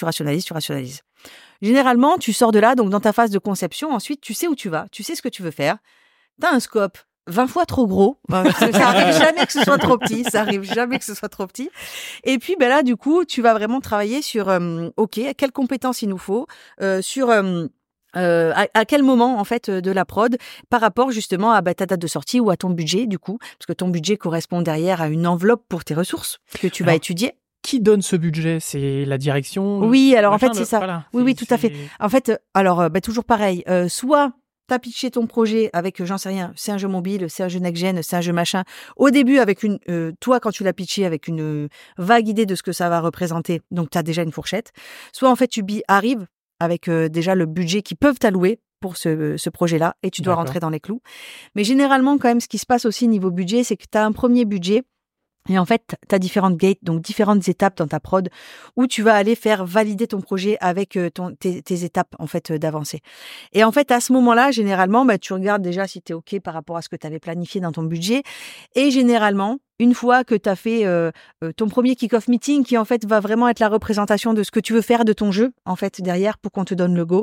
Généralement tu sors de là, donc dans ta phase de conception, ensuite tu sais où tu vas, tu sais ce que tu veux faire, t'as un scope 20 fois trop gros, ça arrive jamais que ce soit trop petit, et puis là du coup tu vas vraiment travailler sur ok, quelles compétences il nous faut, sur à quel moment en fait de la prod par rapport justement à ta date de sortie ou à ton budget du coup, parce que ton budget correspond derrière à une enveloppe pour tes ressources que tu vas étudier. Qui donne ce budget? C'est la direction? Oui, alors en fait c'est ça. Voilà, oui, tout à fait. En fait, alors toujours pareil. Soit t'as pitché ton projet avec, j'en sais rien, c'est un jeu mobile, c'est un jeu next-gen, c'est un jeu machin. Au début, avec toi, quand tu l'as pitché, avec une vague idée de ce que ça va représenter, donc t'as déjà une fourchette. Soit en fait, tu arrives avec déjà le budget qu'ils peuvent t'allouer pour ce projet-là, et tu dois rentrer dans les clous. Mais généralement, quand même, ce qui se passe aussi niveau budget, c'est que tu as un premier budget, et en fait, tu as différentes gates, donc différentes étapes dans ta prod, où tu vas aller faire valider ton projet avec tes étapes en fait d'avancée. Et en fait, à ce moment-là, généralement, tu regardes déjà si tu es OK par rapport à ce que tu avais planifié dans ton budget. Et généralement, une fois que tu as fait ton premier kick-off meeting, qui en fait va vraiment être la représentation de ce que tu veux faire de ton jeu, en fait, derrière, pour qu'on te donne le go,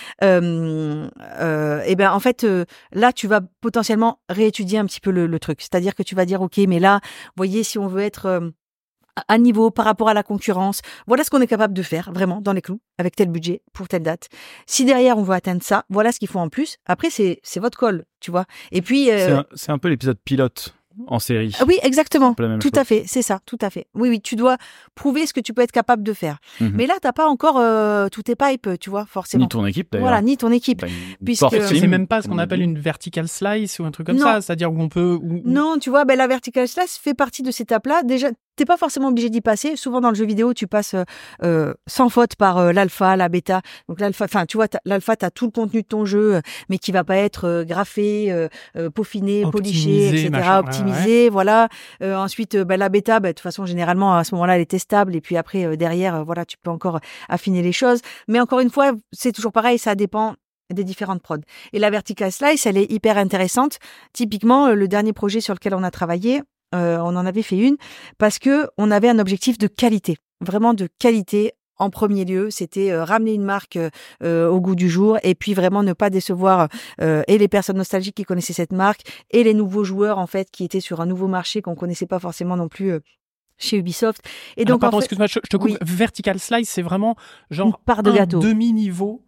et en fait, là, tu vas potentiellement réétudier un petit peu le truc. C'est-à-dire que tu vas dire, OK, mais là, voyez, si on veut être à niveau par rapport à la concurrence, voilà ce qu'on est capable de faire, vraiment, dans les clous, avec tel budget, pour telle date. Si derrière, on veut atteindre ça, voilà ce qu'il faut en plus. Après, c'est votre call, tu vois. Et puis... C'est un peu l'épisode pilote en série. Oui, exactement. Tout à fait, c'est ça, tout à fait. Oui, tu dois prouver ce que tu peux être capable de faire. Mm-hmm. Mais là, t'as pas encore tous tes pipes, tu vois, forcément. Ni ton équipe, d'ailleurs. Voilà, ni ton équipe. Puisque c'est même pas ce qu'on appelle une vertical slice ou un truc comme ça, c'est-à-dire où on peut... Non, tu vois, la vertical slice fait partie de cette étape-là. Déjà, t'es pas forcément obligé d'y passer. Souvent, dans le jeu vidéo, tu passes sans faute par l'alpha, la bêta. Donc l'alpha, enfin, tu vois, l'alpha, t'as tout le contenu de ton jeu, mais qui va pas être graffé, peaufiné, poliché, etc., optimisé, voilà. Ensuite, la bêta, de toute façon, généralement, à ce moment-là, elle est testable. Et puis après, derrière, voilà, tu peux encore affiner les choses. Mais encore une fois, c'est toujours pareil, ça dépend des différentes prods. Et la vertical slice, elle est hyper intéressante. Typiquement, le dernier projet sur lequel on a travaillé, on en avait fait une parce que on avait un objectif de qualité, vraiment de qualité. En premier lieu, c'était ramener une marque au goût du jour et puis vraiment ne pas décevoir et les personnes nostalgiques qui connaissaient cette marque et les nouveaux joueurs en fait qui étaient sur un nouveau marché qu'on connaissait pas forcément non plus chez Ubisoft. Et donc, pardon, excuse-moi, je te coupe. Oui. Vertical Slice, c'est vraiment genre une part de gâteau, demi-niveau.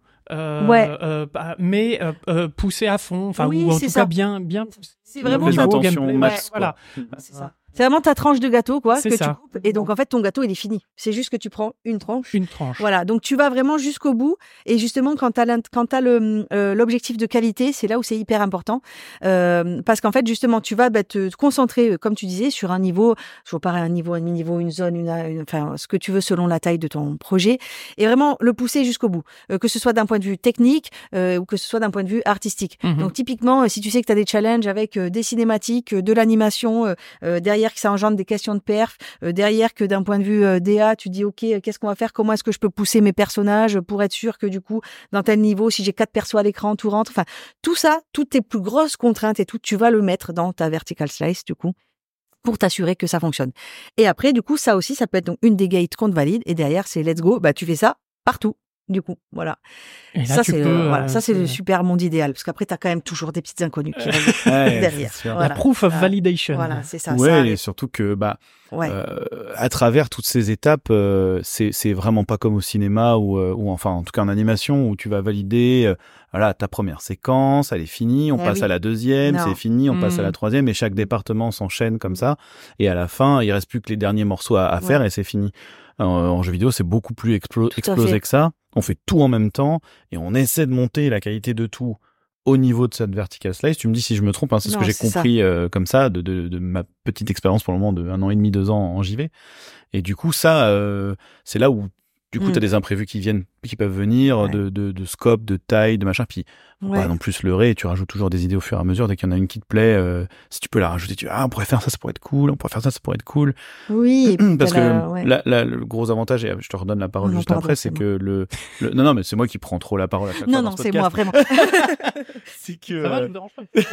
Mais poussé à fond, enfin ou en tout cas bien. C'est vraiment ça. Voilà. C'est ça. C'est vraiment ta tranche de gâteau, quoi, que tu coupes. Et donc, en fait, ton gâteau, il est fini. C'est juste que tu prends une tranche. Voilà. Donc, tu vas vraiment jusqu'au bout. Et justement, quand t'as l'objectif de qualité, c'est là où c'est hyper important. Parce qu'en fait, justement, tu vas te concentrer, comme tu disais, sur un niveau, toujours pareil, un niveau, un demi-niveau, une zone, enfin, ce que tu veux selon la taille de ton projet. Et vraiment le pousser jusqu'au bout. Que ce soit d'un point de vue technique, ou que ce soit d'un point de vue artistique. Donc, typiquement, si tu sais que tu as des challenges avec des cinématiques, de l'animation, derrière que ça engendre des questions de perf, derrière que d'un point de vue DA, tu dis ok, qu'est-ce qu'on va faire, comment est-ce que je peux pousser mes personnages pour être sûr que du coup, dans tel niveau, si j'ai 4 persos à l'écran, tout rentre. Enfin, tout ça, toutes tes plus grosses contraintes et tout, tu vas le mettre dans ta vertical slice du coup, pour t'assurer que ça fonctionne. Et après, du coup, ça aussi, ça peut être donc une des gates qu'on te valide et derrière, c'est let's go, tu fais ça partout. Du coup, voilà. Et là, ça, c'est le super monde idéal. Parce qu'après, t'as quand même toujours des petites inconnues qui arrivent derrière. Voilà. La proof of validation. Voilà, c'est ça. Ouais, et surtout que, à travers toutes ces étapes, c'est vraiment pas comme au cinéma ou enfin, en tout cas en animation où tu vas valider, ta première séquence, elle est finie, on passe à la deuxième, c'est fini, on passe à la troisième et chaque département s'enchaîne comme ça. Et à la fin, il reste plus que les derniers morceaux à faire et c'est fini. En jeu vidéo, c'est beaucoup plus explosé que ça. On fait tout en même temps et on essaie de monter la qualité de tout au niveau de cette vertical slice. Tu me dis si je me trompe, c'est ce que j'ai compris comme ça de ma petite expérience pour le moment de 1 an et demi, 2 ans en JV. Et du coup, ça, c'est là où du coup, t'as des imprévus qui peuvent venir de scope, de taille, de machin. Puis, faut pas non plus se leurrer. Tu rajoutes toujours des idées au fur et à mesure. Dès qu'il y en a une qui te plaît, si tu peux la rajouter, on pourrait faire ça, ça pourrait être cool. On pourrait faire ça, ça pourrait être cool. Oui. Parce que le gros avantage, et je te redonne la parole juste après, c'est que non, mais c'est moi qui prends trop la parole à chaque fois. Non, c'est moi, vraiment. C'est que, ça va, je me dérange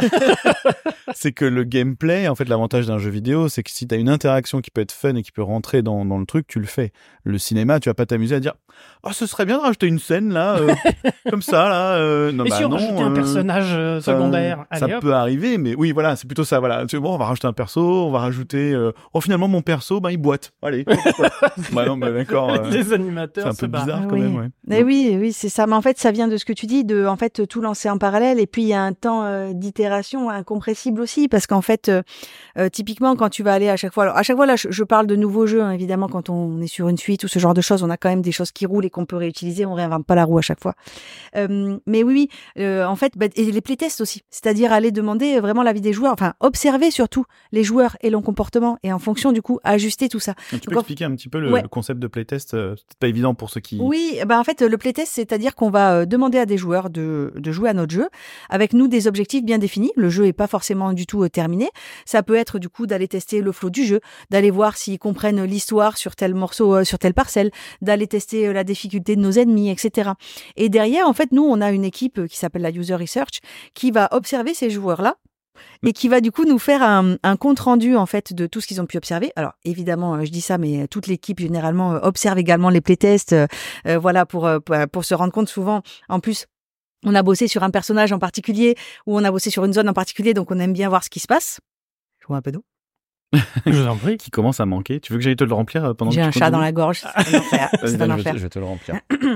pas. C'est que le gameplay, en fait, l'avantage d'un jeu vidéo, c'est que si t'as une interaction qui peut être fun et qui peut rentrer dans le truc, tu le fais. Le cinéma, tu vas pas t'amuser à dire ce serait bien de rajouter une scène là comme ça là non, si on rajoutait un personnage secondaire, ça peut arriver, mais oui, voilà, c'est plutôt ça, voilà. On va rajouter un perso, on va rajouter finalement mon perso il boite, allez. Non, mais d'accord, les animateurs, c'est un peu bizarre quand même. Mais oui, c'est ça, mais en fait ça vient de ce que tu dis, de en fait tout lancer en parallèle, et puis il y a un temps d'itération incompressible aussi, parce qu'en fait typiquement quand tu vas aller à chaque fois là je parle de nouveaux jeux, hein, évidemment quand on est sur une suite ou ce genre de choses, on a quand même des choses qui roulent et qu'on peut réutiliser, on réinvente pas la roue à chaque fois. Mais oui, en fait, et les playtests aussi, c'est-à-dire aller demander vraiment l'avis des joueurs, enfin observer surtout les joueurs et leur comportement et en fonction du coup ajuster tout ça. Tu peux expliquer un petit peu le concept de playtest, c'est pas évident pour ceux qui... Oui, en fait le playtest, c'est-à-dire qu'on va demander à des joueurs de jouer à notre jeu avec nous des objectifs bien définis. Le jeu est pas forcément du tout terminé. Ça peut être du coup d'aller tester le flow du jeu, d'aller voir s'ils comprennent l'histoire sur tel morceau, sur telle parcelle, d'aller tester la difficulté de nos ennemis, etc. Et derrière, en fait, nous, on a une équipe qui s'appelle la User Research qui va observer ces joueurs-là et qui va du coup nous faire un compte rendu en fait de tout ce qu'ils ont pu observer. Alors évidemment, je dis ça, mais toute l'équipe généralement observe également les playtests, voilà pour se rendre compte souvent. En plus, on a bossé sur un personnage en particulier ou on a bossé sur une zone en particulier, donc on aime bien voir ce qui se passe. Je vois un peu d'eau. Je vous en prie. Qui commence à manquer. Tu veux que j'aille te le remplir pendant que tu continues ? J'ai un chat dans la gorge. C'est un enfer. Je vais te le remplir.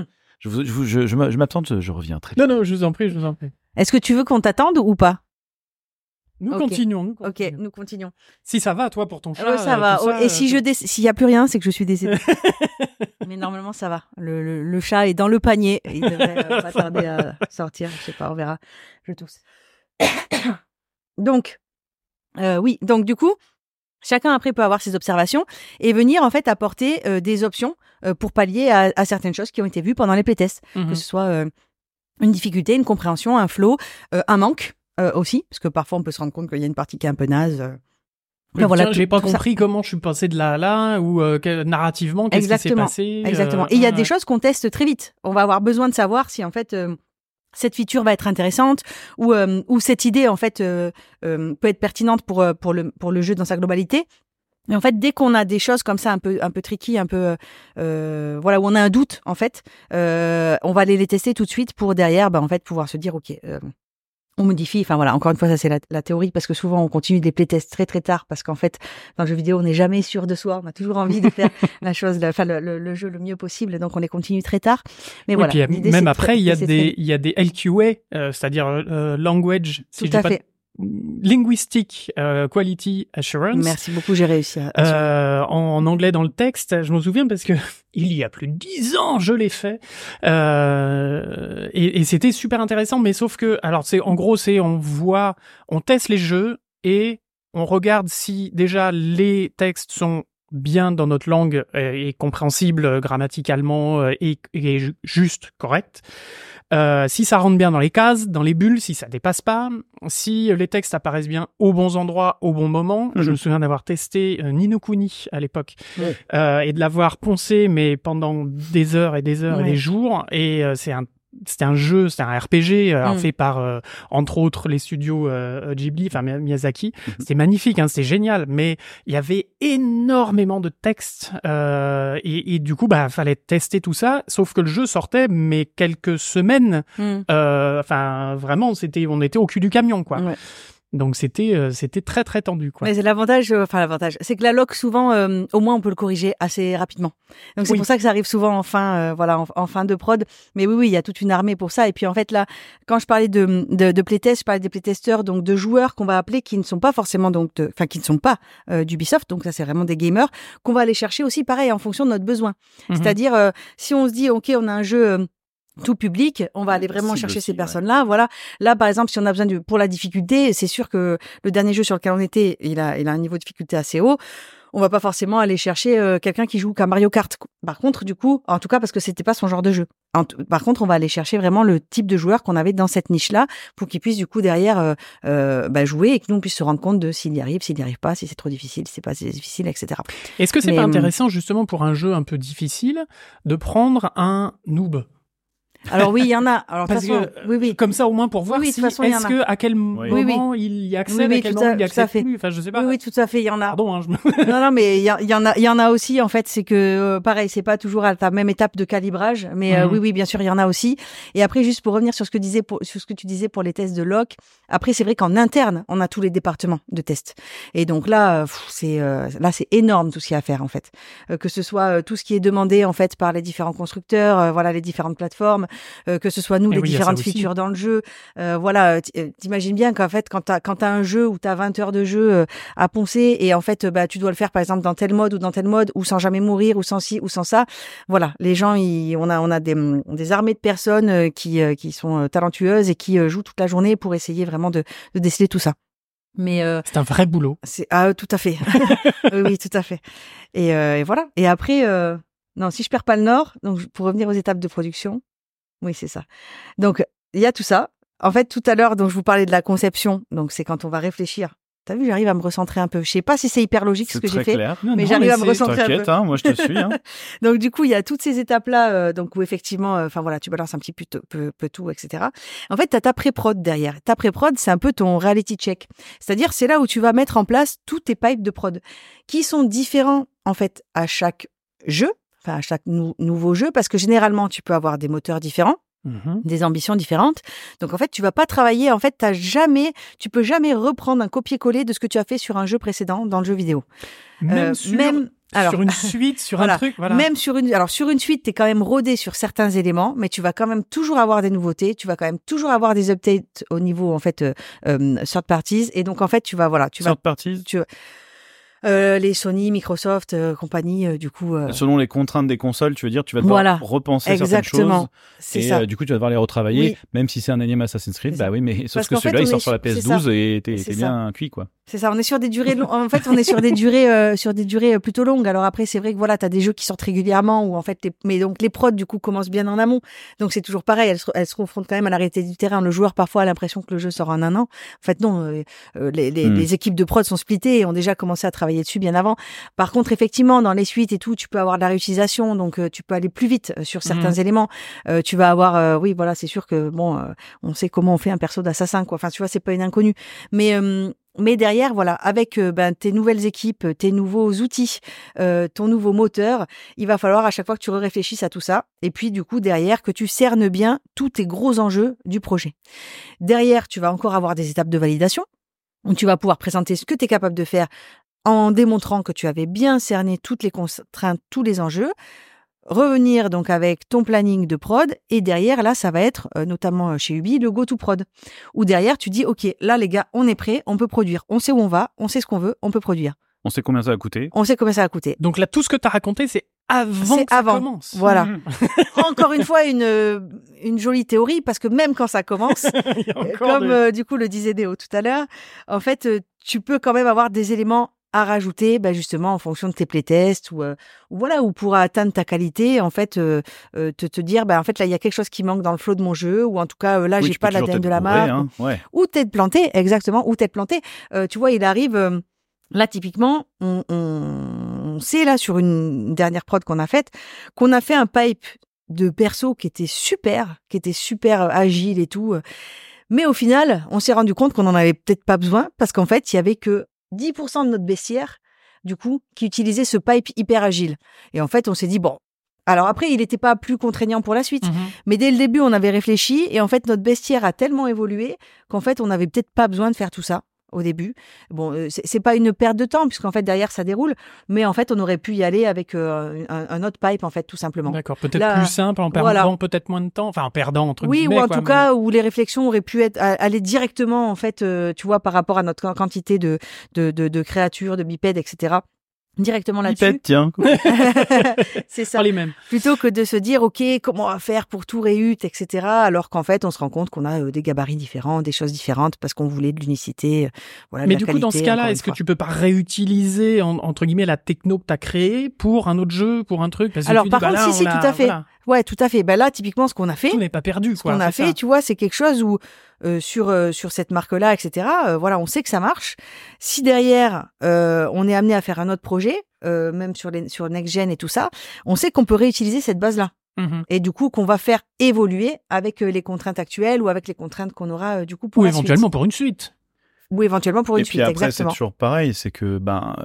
Je m'attends, je reviens très vite. Non, je vous en prie. Est-ce que tu veux qu'on t'attende ou pas ? Nous continuons. Ok, nous continuons. Si ça va, toi, pour ton chat. Ça va. Et s'il y a plus rien, c'est que je suis décédée. Mais normalement, ça va. Le chat est dans le panier. Il devrait pas tarder à sortir. Je sais pas, on verra. Je tousse. Donc, donc du coup, chacun après peut avoir ses observations et venir en fait apporter des options pour pallier à certaines choses qui ont été vues pendant les playtests, que ce soit une difficulté, une compréhension, un flow, un manque aussi, parce que parfois on peut se rendre compte qu'il y a une partie qui est un peu naze. Voilà, j'ai pas compris comment je suis passé de là à là ou narrativement qu'est-ce qui s'est passé. Exactement. Et il y a des choses qu'on teste très vite. On va avoir besoin de savoir si en fait cette feature va être intéressante ou cette idée en fait peut être pertinente pour le jeu dans sa globalité. Et en fait, dès qu'on a des choses comme ça un peu tricky, un peu voilà, où on a un doute en fait, on va aller les tester tout de suite pour derrière en fait pouvoir se dire OK, on modifie, enfin voilà, encore une fois, ça c'est la théorie, parce que souvent on continue des playtests très très tard, parce qu'en fait, dans le jeu vidéo, on n'est jamais sûr de soi, on a toujours envie de faire le jeu le mieux possible, donc on les continue très tard. Mais oui, voilà. Puis même après, il y a des LQA, c'est-à-dire language, si tout à fait. Linguistic Quality Assurance. Merci beaucoup, j'ai réussi à en anglais dans le texte, je m'en souviens parce que il y a plus de 10 ans, je l'ai fait. Et c'était super intéressant, mais sauf que, alors on teste les jeux et on regarde si déjà les textes sont bien dans notre langue et compréhensibles grammaticalement et juste, correct. Si ça rentre bien dans les cases, dans les bulles, si ça dépasse pas, si les textes apparaissent bien aux bons endroits, au bon moment. Je me souviens d'avoir testé Ni no Kuni à l'époque et de l'avoir poncé, mais pendant des heures et des heures et des jours. Et c'était un jeu, c'était un RPG fait par entre autres les studios Ghibli, enfin Miyazaki. C'était magnifique, hein, c'était génial, mais il y avait énormément de textes et du coup fallait tester tout ça, sauf que le jeu sortait mais quelques semaines enfin vraiment on était au cul du camion quoi. Donc c'était très très tendu quoi. Mais c'est l'avantage, c'est que la lock souvent au moins on peut le corriger assez rapidement. Donc c'est pour ça que ça arrive souvent en fin de prod. Mais oui, il y a toute une armée pour ça. Et puis en fait là, quand je parlais de playtest, je parlais des playtesteurs, donc de joueurs qu'on va appeler qui ne sont pas forcément qui ne sont pas d'Ubisoft. Donc ça c'est vraiment des gamers qu'on va aller chercher aussi pareil en fonction de notre besoin. C'est-à-dire si on se dit OK, on a un jeu tout public, on va aller vraiment chercher ces personnes-là. Voilà. Là, par exemple, si on a besoin pour la difficulté, c'est sûr que le dernier jeu sur lequel on était, il a un niveau de difficulté assez haut. On va pas forcément aller chercher quelqu'un qui joue qu'à Mario Kart. Par contre, du coup, en tout cas, parce que c'était pas son genre de jeu. Par contre, on va aller chercher vraiment le type de joueur qu'on avait dans cette niche-là pour qu'il puisse, du coup, derrière, jouer et que nous, on puisse se rendre compte de s'il y arrive pas, si c'est trop difficile, si c'est pas assez difficile, etc. Est-ce que c'est pas intéressant, justement, pour un jeu un peu difficile, de prendre un noob? Alors oui, il y en a. Alors parce que comme ça au moins pour voir si est-ce que à quel moment il y accède, à quel moment il y accède plus. Enfin, je sais pas. Oui, tout à fait, il y en a. Pardon, Non, mais il y en a aussi. En fait, c'est que pareil, c'est pas toujours à ta même étape de calibrage, mais oui, bien sûr, il y en a aussi. Et après, juste pour revenir sur ce que tu disais pour les tests de lock. Après, c'est vrai qu'en interne, on a tous les départements de tests. Et donc là, c'est énorme tout ce qu'il y a à faire en fait. Que ce soit tout ce qui est demandé en fait par les différents constructeurs, les différentes plateformes. Que ce soit les différentes features dans le jeu. T'imagines bien qu'en fait, quand t'as un jeu où t'as 20 heures de jeu à poncer et en fait, tu dois le faire par exemple dans tel mode ou sans jamais mourir ou sans ci ou sans ça. Voilà, les gens, on a des armées de personnes qui sont talentueuses et qui jouent toute la journée pour essayer vraiment de déceler tout ça. Mais c'est un vrai boulot. Tout à fait. Oui, tout à fait. Et voilà. Et après, non, si je perds pas le nord, donc pour revenir aux étapes de production. Oui, c'est ça. Donc, il y a tout ça. En fait, tout à l'heure, donc je vous parlais de la conception. Donc, c'est quand on va réfléchir. T'as vu, j'arrive à me recentrer un peu. Je sais pas si c'est hyper logique ce que j'ai fait, mais j'arrive à me recentrer un peu. T'inquiète, moi je te suis. Donc, du coup, il y a toutes ces étapes-là, donc où effectivement, tu balances un petit peu tout, etc. En fait, t'as ta pré-prod derrière. Ta pré-prod, c'est un peu ton reality check. C'est-à-dire, c'est là où tu vas mettre en place tous tes pipes de prod, qui sont différents en fait à chaque jeu. Enfin, à chaque nouveau jeu, parce que généralement, tu peux avoir des moteurs différents, des ambitions différentes. Donc, en fait, tu vas pas travailler, en fait, tu peux jamais reprendre un copier-coller de ce que tu as fait sur un jeu précédent dans le jeu vidéo. Sur une suite, sur un truc, voilà. Même sur une suite, t'es quand même rodé sur certains éléments, mais tu vas quand même toujours avoir des nouveautés, tu vas quand même toujours avoir des updates au niveau, en fait, third parties. Et donc, en fait, third parties? Les Sony, Microsoft, compagnie, du coup. Selon les contraintes des consoles, tu veux dire, tu vas devoir repenser certaines choses. C'est ça. Du coup, tu vas devoir les retravailler, même si c'est un énième Assassin's Creed. Bah oui, mais sauf que celui-là, il sort sur la PS12 et t'es bien cuit, quoi. C'est ça. On est sur des durées. En fait, on est sur des durées plutôt longues. Alors après, c'est vrai que t'as des jeux qui sortent régulièrement où en fait, mais donc les prods du coup commencent bien en amont. Donc c'est toujours pareil. Elles se confrontent quand même à la réalité du terrain. Le joueur parfois a l'impression que le jeu sort en un an. En fait, non. Les équipes de prod sont splittées et ont déjà commencé à travailler travaillé dessus bien avant. Par contre, effectivement, dans les suites et tout, tu peux avoir de la réutilisation, donc tu peux aller plus vite sur certains éléments. Tu vas avoir, oui, voilà, c'est sûr que on sait comment on fait un perso d'assassin, quoi. Enfin, tu vois, c'est pas une inconnue. Mais derrière, voilà, avec tes nouvelles équipes, tes nouveaux outils, ton nouveau moteur, il va falloir à chaque fois que tu réfléchisses à tout ça. Et puis, du coup, derrière, que tu cernes bien tous tes gros enjeux du projet. Derrière, tu vas encore avoir des étapes de validation où tu vas pouvoir présenter ce que tu es capable de faire en démontrant que tu avais bien cerné toutes les contraintes, tous les enjeux. Revenir donc avec ton planning de prod et derrière là ça va être notamment chez Ubi le go to prod où derrière tu dis ok là les gars on est prêt, on peut produire, on sait où on va, on sait ce qu'on veut, on peut produire. On sait combien ça va coûter. On sait combien ça va coûter. Donc là tout ce que tu as raconté c'est avant que ça commence. Voilà. Encore une fois une jolie théorie parce que même quand ça commence comme du coup le disait Déo tout à l'heure, en fait tu peux quand même avoir des éléments à rajouter justement en fonction de tes playtests ou pour atteindre ta qualité en fait te dire en fait là il y a quelque chose qui manque dans le flow de mon jeu ou en tout cas là j'ai pas l'ADN de la marque ou t'être planté tu vois il arrive là typiquement on sait là sur une dernière prod qu'on a fait un pipe de perso qui était super agile et tout mais au final on s'est rendu compte qu'on en avait peut-être pas besoin parce qu'en fait il y avait que 10% de notre bestiaire, du coup, qui utilisait ce pipe hyper agile. Et en fait, on s'est dit, bon, alors après, il n'était pas plus contraignant pour la suite. Mais dès le début, on avait réfléchi et en fait, notre bestiaire a tellement évolué qu'en fait, on n'avait peut-être pas besoin de faire tout ça au début. Bon, c'est pas une perte de temps puisqu'en fait, derrière, ça déroule. Mais en fait, on aurait pu y aller avec un autre pipe, en fait, tout simplement. D'accord, peut-être plus simple, en perdant peut-être moins de temps, enfin en perdant entre guillemets. Oui, ou en tout cas, où les réflexions auraient pu aller directement, en fait, tu vois, par rapport à notre quantité de créatures, de bipèdes, etc., directement là-dessus. Bipède, tiens. C'est ça. Pas les mêmes. Plutôt que de se dire, OK, comment on va faire pour tout réut, etc. Alors qu'en fait, on se rend compte qu'on a des gabarits différents, des choses différentes parce qu'on voulait de l'unicité. Voilà, mais du coup, dans ce cas-là, est-ce que tu peux pas réutiliser, entre guillemets, la techno que tu as créée pour un autre jeu, pour un truc? Parce que alors, par contre, si, tout à fait. Voilà. Ouais, tout à fait. Là, typiquement, ce qu'on a fait. Tout n'est pas perdu, quoi. Ce qu'on a fait, tu vois, c'est quelque chose où, sur cette marque-là, etc., on sait que ça marche. Si derrière, on est amené à faire un autre projet, même sur Next Gen et tout ça, on sait qu'on peut réutiliser cette base-là. Et du coup, qu'on va faire évoluer avec les contraintes actuelles ou avec les contraintes qu'on aura, du coup, pour la suite. Ou éventuellement pour une suite. Ou éventuellement pour une suite, exactement. Et puis après, exactement. c'est toujours pareil, c'est que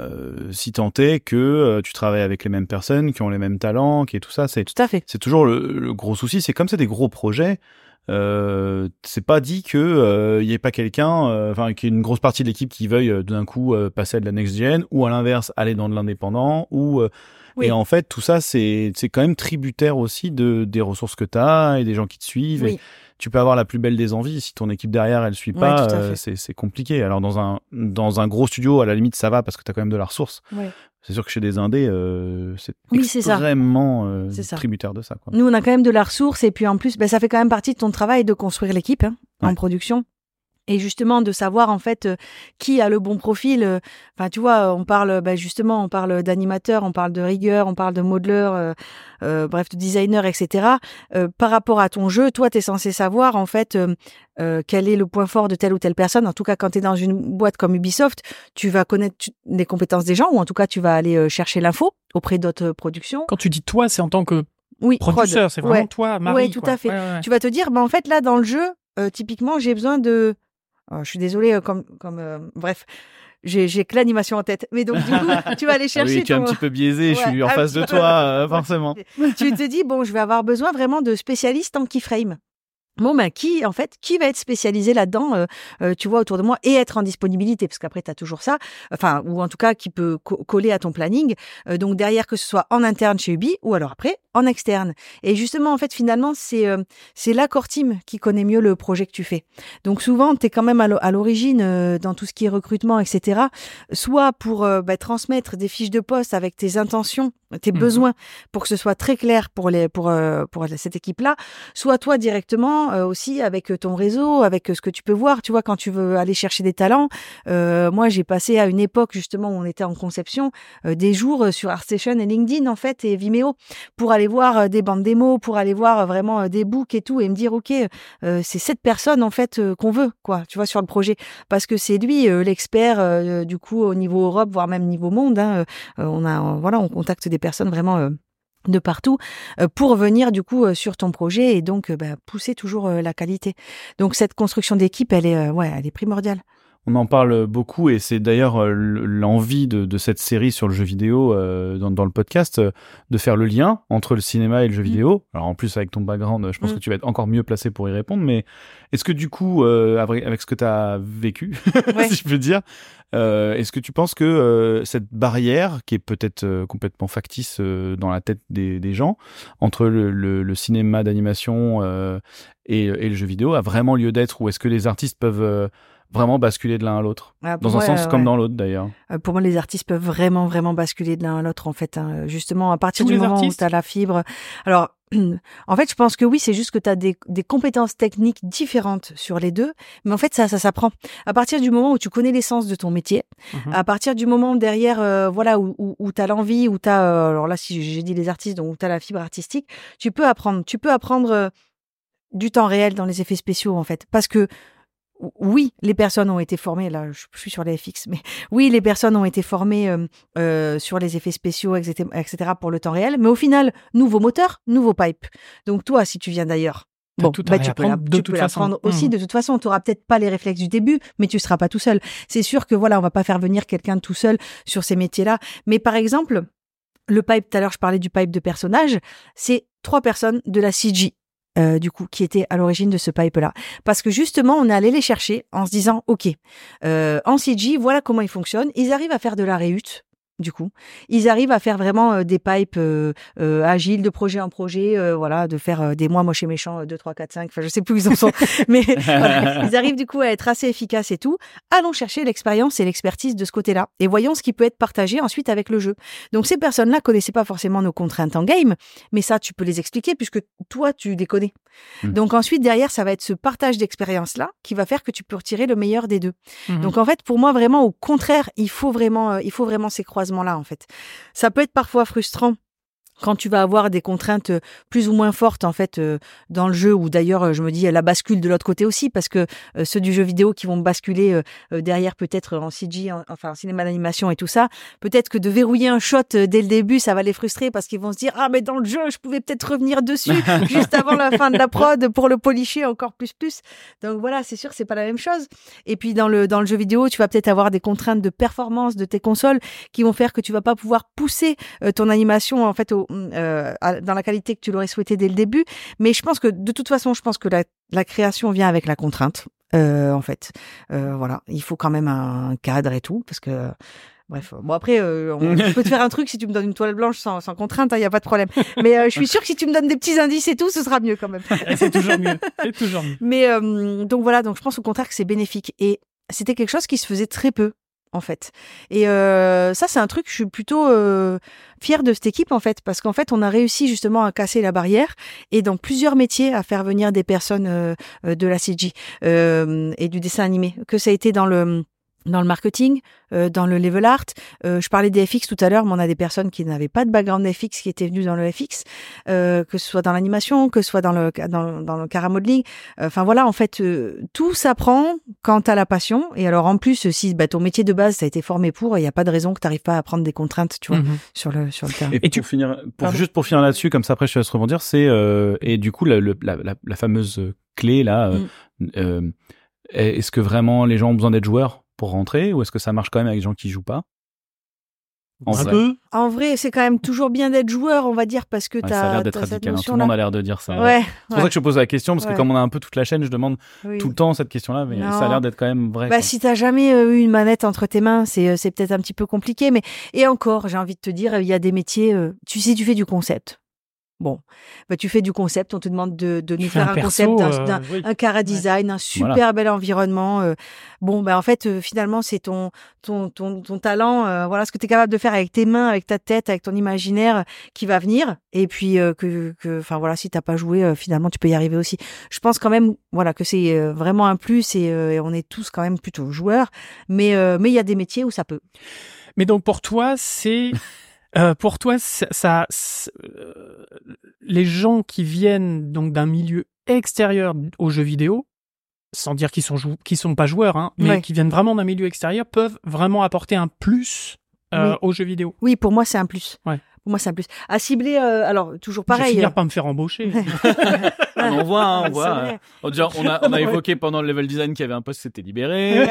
si tant est que tu travailles avec les mêmes personnes, qui ont les mêmes talents, qui est tout ça, tout à fait. C'est toujours le gros souci. C'est comme c'est des gros projets, c'est pas dit que y ait pas quelqu'un, qu'il y ait une grosse partie de l'équipe qui veuille d'un coup passer à de la next gen, ou à l'inverse aller dans de l'indépendant, ou oui. Et en fait tout ça c'est quand même tributaire aussi des ressources que t'as et des gens qui te suivent. Oui. Et tu peux avoir la plus belle des envies, si ton équipe derrière elle suit pas, c'est compliqué. Alors dans un gros studio à la limite ça va parce que t'as quand même de la ressource. Ouais. C'est sûr que chez des indés, c'est extrêmement tributaire de ça, quoi. Nous, on a quand même de la ressource et puis en plus, ça fait quand même partie de ton travail de construire l'équipe en production. Et justement, de savoir en fait qui a le bon profil. Enfin, tu vois, on parle on parle d'animateur, on parle de rigueur, on parle de modeler, bref, de designer, etc. Par rapport à ton jeu, toi, t'es censé savoir en fait quel est le point fort de telle ou telle personne. En tout cas, quand t'es dans une boîte comme Ubisoft, tu vas connaître les compétences des gens ou en tout cas, tu vas aller chercher l'info auprès d'autres productions. Quand tu dis toi, c'est en tant que producteur, c'est vraiment toi, Marie. Oui, tout à fait. Ouais. Tu vas te dire, en fait, là, dans le jeu, typiquement, j'ai besoin de... je suis désolée, bref, j'ai que l'animation en tête. Mais donc, du coup, tu vas aller chercher... Oui, tu es un petit peu biaisé, je suis en face de toi, forcément. Tu te dis, je vais avoir besoin vraiment de spécialistes en keyframe. Bon, qui va être spécialisé là-dedans, tu vois, autour de moi et être en disponibilité, parce qu'après, tu as toujours ça, ou en tout cas, qui peut coller à ton planning. Donc, derrière, que ce soit en interne chez Ubi ou alors après, en externe. Et justement, en fait, finalement, c'est l'accord team qui connaît mieux le projet que tu fais. Donc, souvent, tu es quand même à l'origine dans tout ce qui est recrutement, etc. Soit pour transmettre des fiches de poste avec tes intentions, tes besoins, pour que ce soit très clair pour cette équipe-là, soit toi directement aussi avec ton réseau, avec ce que tu peux voir, tu vois, quand tu veux aller chercher des talents. Moi, j'ai passé à une époque justement où on était en conception des jours sur ArtStation et LinkedIn en fait et Vimeo pour aller voir des bandes démos, pour aller voir vraiment des books et tout, et me dire ok, c'est cette personne en fait qu'on veut, quoi, tu vois, sur le projet, parce que c'est lui l'expert du coup au niveau Europe, voire même niveau monde. Hein, on contacte des personnes vraiment de partout pour venir du coup sur ton projet et donc pousser toujours la qualité. Donc cette construction d'équipe, elle est primordiale. On en parle beaucoup et c'est d'ailleurs l'envie de cette série sur le jeu vidéo dans le podcast, de faire le lien entre le cinéma et le jeu vidéo. Alors en plus avec ton background, je pense que tu vas être encore mieux placé pour y répondre, mais est-ce que du coup, avec ce que tu as vécu, si je peux dire, est-ce que tu penses que cette barrière, qui est peut-être complètement factice dans la tête des gens, entre le cinéma d'animation et le jeu vidéo, a vraiment lieu d'être, ou est-ce que les artistes peuvent vraiment basculer de l'un à l'autre, dans un sens comme dans l'autre d'ailleurs? Pour moi, les artistes peuvent vraiment, vraiment basculer de l'un à l'autre, en fait. Hein. Justement, à partir du moment où tu as la fibre. Alors, en fait, je pense que oui, c'est juste que tu as des compétences techniques différentes sur les deux, mais en fait, ça s'apprend. À partir du moment où tu connais l'essence de ton métier, à partir du moment derrière, où tu as l'envie, où tu as, alors là, si j'ai dit les artistes, donc où tu as la fibre artistique, tu peux apprendre. Tu peux apprendre du temps réel dans les effets spéciaux, en fait. Parce que oui, les personnes ont été formées, là je suis sur les FX, mais oui, les personnes ont été formées sur les effets spéciaux, etc. pour le temps réel, mais au final, nouveau moteur, nouveau pipe. Donc toi, si tu viens d'ailleurs, tu peux l'apprendre aussi. De toute façon, tu n'auras peut-être pas les réflexes du début, mais tu ne seras pas tout seul. C'est sûr que voilà, on va pas faire venir quelqu'un tout seul sur ces métiers-là. Mais par exemple, le pipe, tout à l'heure, je parlais du pipe de personnage, c'est 3 personnes de la CG. Du coup, qui était à l'origine de ce pipe-là. Parce que justement, on est allé les chercher en se disant, OK, en CG, voilà comment ils fonctionnent. Ils arrivent à faire de la réhute. Du coup, ils arrivent à faire vraiment des pipes agiles de projet en projet, de faire des mois moches et méchants, 2, 3, 4, 5, enfin je sais plus où ils en sont, mais voilà, ils arrivent du coup à être assez efficaces et tout. Allons chercher l'expérience et l'expertise de ce côté-là et voyons ce qui peut être partagé ensuite avec le jeu. Donc ces personnes-là connaissaient pas forcément nos contraintes en game, mais ça tu peux les expliquer puisque toi tu les connais. Donc ensuite derrière ça va être ce partage d'expérience-là qui va faire que tu peux retirer le meilleur des deux. Donc en fait pour moi vraiment au contraire il faut vraiment ces croisements-là en fait. Ça peut être parfois frustrant quand tu vas avoir des contraintes plus ou moins fortes en fait dans le jeu, ou d'ailleurs je me dis la bascule de l'autre côté aussi, parce que ceux du jeu vidéo qui vont basculer derrière peut-être en CG, en cinéma d'animation et tout ça, peut-être que de verrouiller un shot dès le début ça va les frustrer parce qu'ils vont se dire ah mais dans le jeu je pouvais peut-être revenir dessus juste avant la fin de la prod pour le policher encore plus. Donc voilà, c'est sûr c'est pas la même chose. Et puis dans le jeu vidéo tu vas peut-être avoir des contraintes de performance de tes consoles qui vont faire que tu vas pas pouvoir pousser ton animation en fait dans la qualité que tu l'aurais souhaité dès le début. Mais je pense que de toute façon, la création vient avec la contrainte. En fait, voilà, il faut quand même un cadre et tout, parce que bref. Bon après, je peux te faire un truc si tu me donnes une toile blanche sans contrainte, il y a pas de problème. Mais je suis sûre que si tu me donnes des petits indices et tout, ce sera mieux quand même. C'est toujours mieux. Mais donc voilà, donc je pense au contraire que c'est bénéfique. Et c'était quelque chose qui se faisait très peu. En fait. Et ça, c'est un truc, je suis plutôt fière de cette équipe, en fait, parce qu'en fait, on a réussi justement à casser la barrière et dans plusieurs métiers à faire venir des personnes de la CG et du dessin animé, que ça a été dans le marketing, dans le level art. Je parlais des FX tout à l'heure, mais on a des personnes qui n'avaient pas de background FX qui étaient venues dans le FX, que ce soit dans l'animation, que ce soit dans le chara-modeling. Enfin voilà, en fait, tout s'apprend quand t'as la passion. Et alors en plus, si ton métier de base, ça a été formé pour, il n'y a pas de raison que t'arrives pas à prendre des contraintes, tu vois, sur le terrain. Et pour finir là-dessus, comme ça après je te laisse rebondir, c'est et du coup la fameuse clé là, est-ce que vraiment les gens ont besoin d'être joueurs pour rentrer, ou est-ce que ça marche quand même avec des gens qui jouent pas? En vrai, c'est quand même toujours bien d'être joueur, on va dire, parce que ça a l'air d'être radical. Tout le monde a l'air de dire ça. Ouais. C'est pour ça que je pose la question, parce que comme on a un peu toute la chaîne, je demande tout le temps cette question-là, mais ça a l'air d'être quand même vrai. Bah, si t'as jamais eu une manette entre tes mains, c'est peut-être un petit peu compliqué, mais et encore, j'ai envie de te dire, il y a des métiers, tu fais du concept. Bon, tu fais du concept, on te demande de nous faire un concept, un chara design, un super bel environnement. En fait, finalement, c'est ton talent, ce que tu es capable de faire avec tes mains, avec ta tête, avec ton imaginaire qui va venir. Et puis, si t'as pas joué, finalement, tu peux y arriver aussi. Je pense quand même, que c'est vraiment un plus et on est tous quand même plutôt joueurs. Mais il y a des métiers où ça peut. Mais donc, pour toi, c'est Pour toi, les gens qui viennent donc d'un milieu extérieur aux jeux vidéo, sans dire qu'ils sont pas joueurs, hein, mais qui viennent vraiment d'un milieu extérieur, peuvent vraiment apporter un plus aux jeux vidéo. Oui, pour moi, c'est un plus. Ouais. Pour moi, c'est un plus. À cibler, alors, toujours pareil. Je vais finir par me faire embaucher. On voit. Déjà, on a évoqué pendant le level design qu'il y avait un poste qui s'était libéré.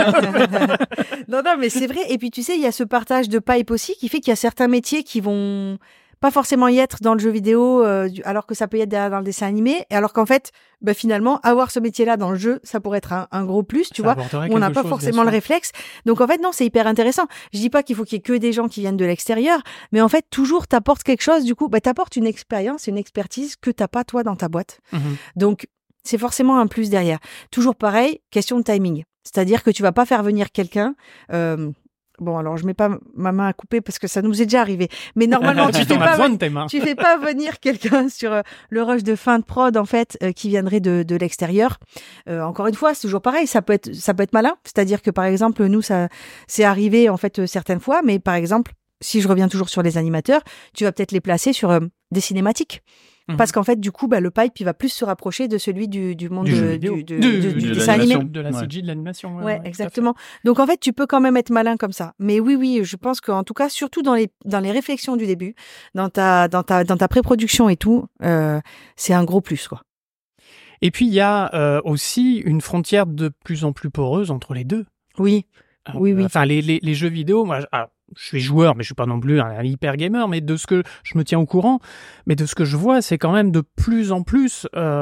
Non, mais c'est vrai. Et puis, tu sais, il y a ce partage de pipe aussi qui fait qu'il y a certains métiers qui vont pas forcément y être dans le jeu vidéo, alors que ça peut y être derrière dans le dessin animé. Et alors qu'en fait, finalement, avoir ce métier-là dans le jeu, ça pourrait être un gros plus, tu vois. On n'a pas forcément le réflexe. Donc, en fait, non, c'est hyper intéressant. Je dis pas qu'il faut qu'il y ait que des gens qui viennent de l'extérieur, mais en fait, toujours, t'apportes quelque chose. Du coup, t'apportes une expérience, une expertise que t'as pas, toi, dans ta boîte. Donc, c'est forcément un plus derrière. Toujours pareil, question de timing. C'est-à-dire que tu vas pas faire venir quelqu'un... Bon, alors je mets pas ma main à couper parce que ça nous est déjà arrivé. Mais normalement, tu fais pas venir quelqu'un sur le rush de fin de prod en fait qui viendrait de l'extérieur. Encore une fois, c'est toujours pareil. Ça peut être malin. C'est-à-dire que par exemple, nous, ça c'est arrivé en fait certaines fois. Mais par exemple, si je reviens toujours sur les animateurs, tu vas peut-être les placer sur des cinématiques. Parce qu'en fait, du coup, le pipe, il va plus se rapprocher de celui du monde du dessin animé. De la CG, de l'animation. Ouais, exactement. Donc, en fait, tu peux quand même être malin comme ça. Mais oui, je pense qu'en tout cas, surtout dans les réflexions du début, dans ta pré-production et tout, c'est un gros plus, quoi. Et puis, il y a aussi une frontière de plus en plus poreuse entre les deux. Oui. Oui. Enfin, les jeux vidéo, moi, je suis joueur, mais je suis pas non plus un hyper gamer, mais de ce que je me tiens au courant, mais de ce que je vois, c'est quand même de plus en plus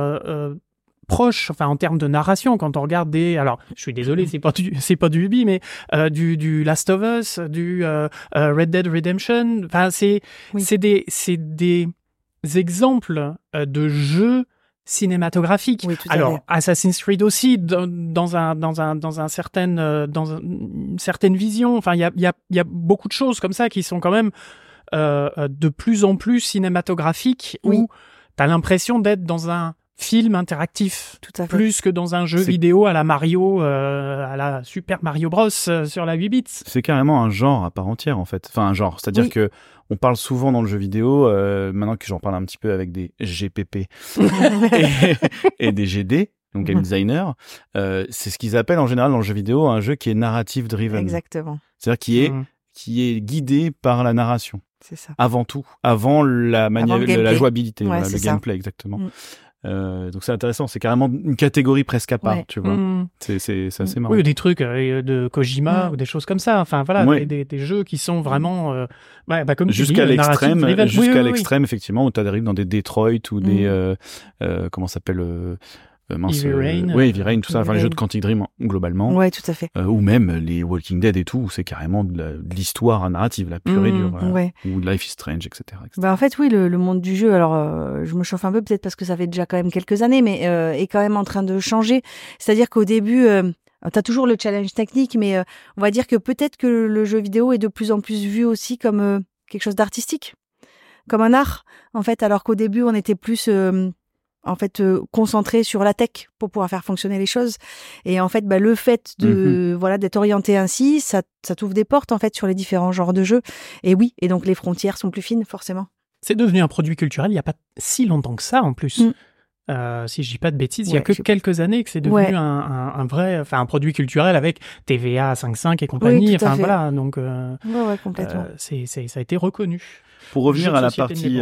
proche, enfin en termes de narration, quand on regarde alors je suis désolé, c'est pas du Ubi, mais du Last of Us, du Red Dead Redemption, enfin c'est des exemples de jeux cinématographique. Oui, alors Assassin's Creed aussi dans une certaine vision. Enfin, il y a beaucoup de choses comme ça qui sont quand même de plus en plus cinématographiques où t'as l'impression d'être dans un film interactif, plus que dans un jeu vidéo à la Mario, à la Super Mario Bros sur la 8 bits. C'est carrément un genre à part entière en fait. Enfin un genre, c'est-à-dire que on parle souvent dans le jeu vidéo, maintenant que j'en parle un petit peu avec des GPP et des GD, donc game designer, c'est ce qu'ils appellent en général dans le jeu vidéo un jeu qui est narrative driven. Exactement. C'est-à-dire qui est guidé par la narration. C'est ça. Avant tout, avant la jouabilité, le gameplay exactement. Donc c'est intéressant, c'est carrément une catégorie presque à part, tu vois. C'est assez marrant. Oui, des trucs de Kojima ou des choses comme ça. Enfin voilà, des jeux qui sont vraiment comme jusqu'à l'extrême, effectivement, où tu arrives dans des Detroit ou des comment ça s'appelle Heavy Rain. Oui, Heavy Rain, tout ça. Enfin, les jeux de Quantic Dream, globalement. Ouais, tout à fait. Ou même les Walking Dead et tout, où c'est carrément de l'histoire narrative, la pure et dure. Ou Life is Strange, etc. En fait, oui, le monde du jeu, alors, je me chauffe un peu, peut-être parce que ça fait déjà quand même quelques années, mais est quand même en train de changer. C'est-à-dire qu'au début, t'as toujours le challenge technique, mais on va dire que peut-être que le jeu vidéo est de plus en plus vu aussi comme quelque chose d'artistique, comme un art, en fait, alors qu'au début, on était plus... concentré sur la tech pour pouvoir faire fonctionner les choses. Et en fait, le fait de d'être orienté ainsi, ça t'ouvre des portes en fait sur les différents genres de jeux. Et oui, et donc les frontières sont plus fines forcément. C'est devenu un produit culturel il y a pas si longtemps que ça en plus. Si je dis pas de bêtises, il y a que quelques années que c'est devenu un vrai, un produit culturel avec TVA 5.5 et compagnie. Oui, enfin voilà, donc complètement. Ça a été reconnu. Pour revenir à la partie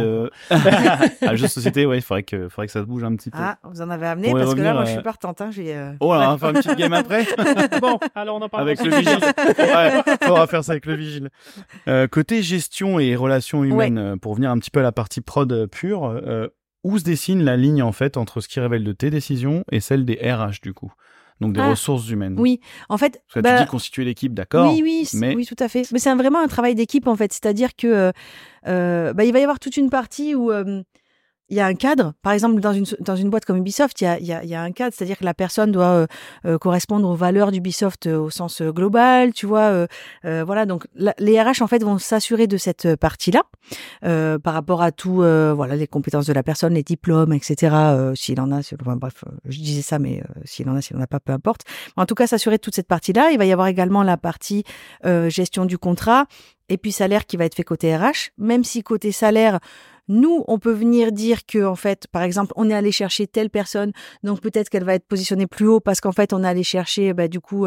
à jeu de société, il faudrait que ça se bouge un petit peu. Ah, vous en avez amené parce que là, moi, je suis partante. Oh, alors, on va faire une petite game après. Bon, alors on en parle avec le vigile. On va faire ça avec le vigile. Côté gestion et relations humaines, pour revenir un petit peu à la partie prod pure, où se dessine la ligne en fait entre ce qui révèle de tes décisions et celle des RH du coup? Donc des ressources humaines. Oui, en fait... Parce que tu dis constituer l'équipe, d'accord. Oui, tout à fait. Mais c'est vraiment un travail d'équipe, en fait. C'est-à-dire que il va y avoir toute une partie où il y a un cadre. Par exemple, dans une boîte comme Ubisoft, il y a un cadre, c'est-à-dire que la personne doit correspondre aux valeurs d'Ubisoft au sens global, tu vois. Voilà, donc les RH en fait vont s'assurer de cette partie-là par rapport à tout, voilà, les compétences de la personne, les diplômes, etc. S'il en a, enfin, bref, je disais ça, mais s'il en a pas, peu importe. En tout cas, s'assurer de toute cette partie-là. Il va y avoir également la partie gestion du contrat et puis salaire qui va être fait côté RH. Même si côté salaire, nous, on peut venir dire que, en fait, par exemple, on est allé chercher telle personne, donc peut-être qu'elle va être positionnée plus haut parce qu'en fait, on est allé chercher, du coup,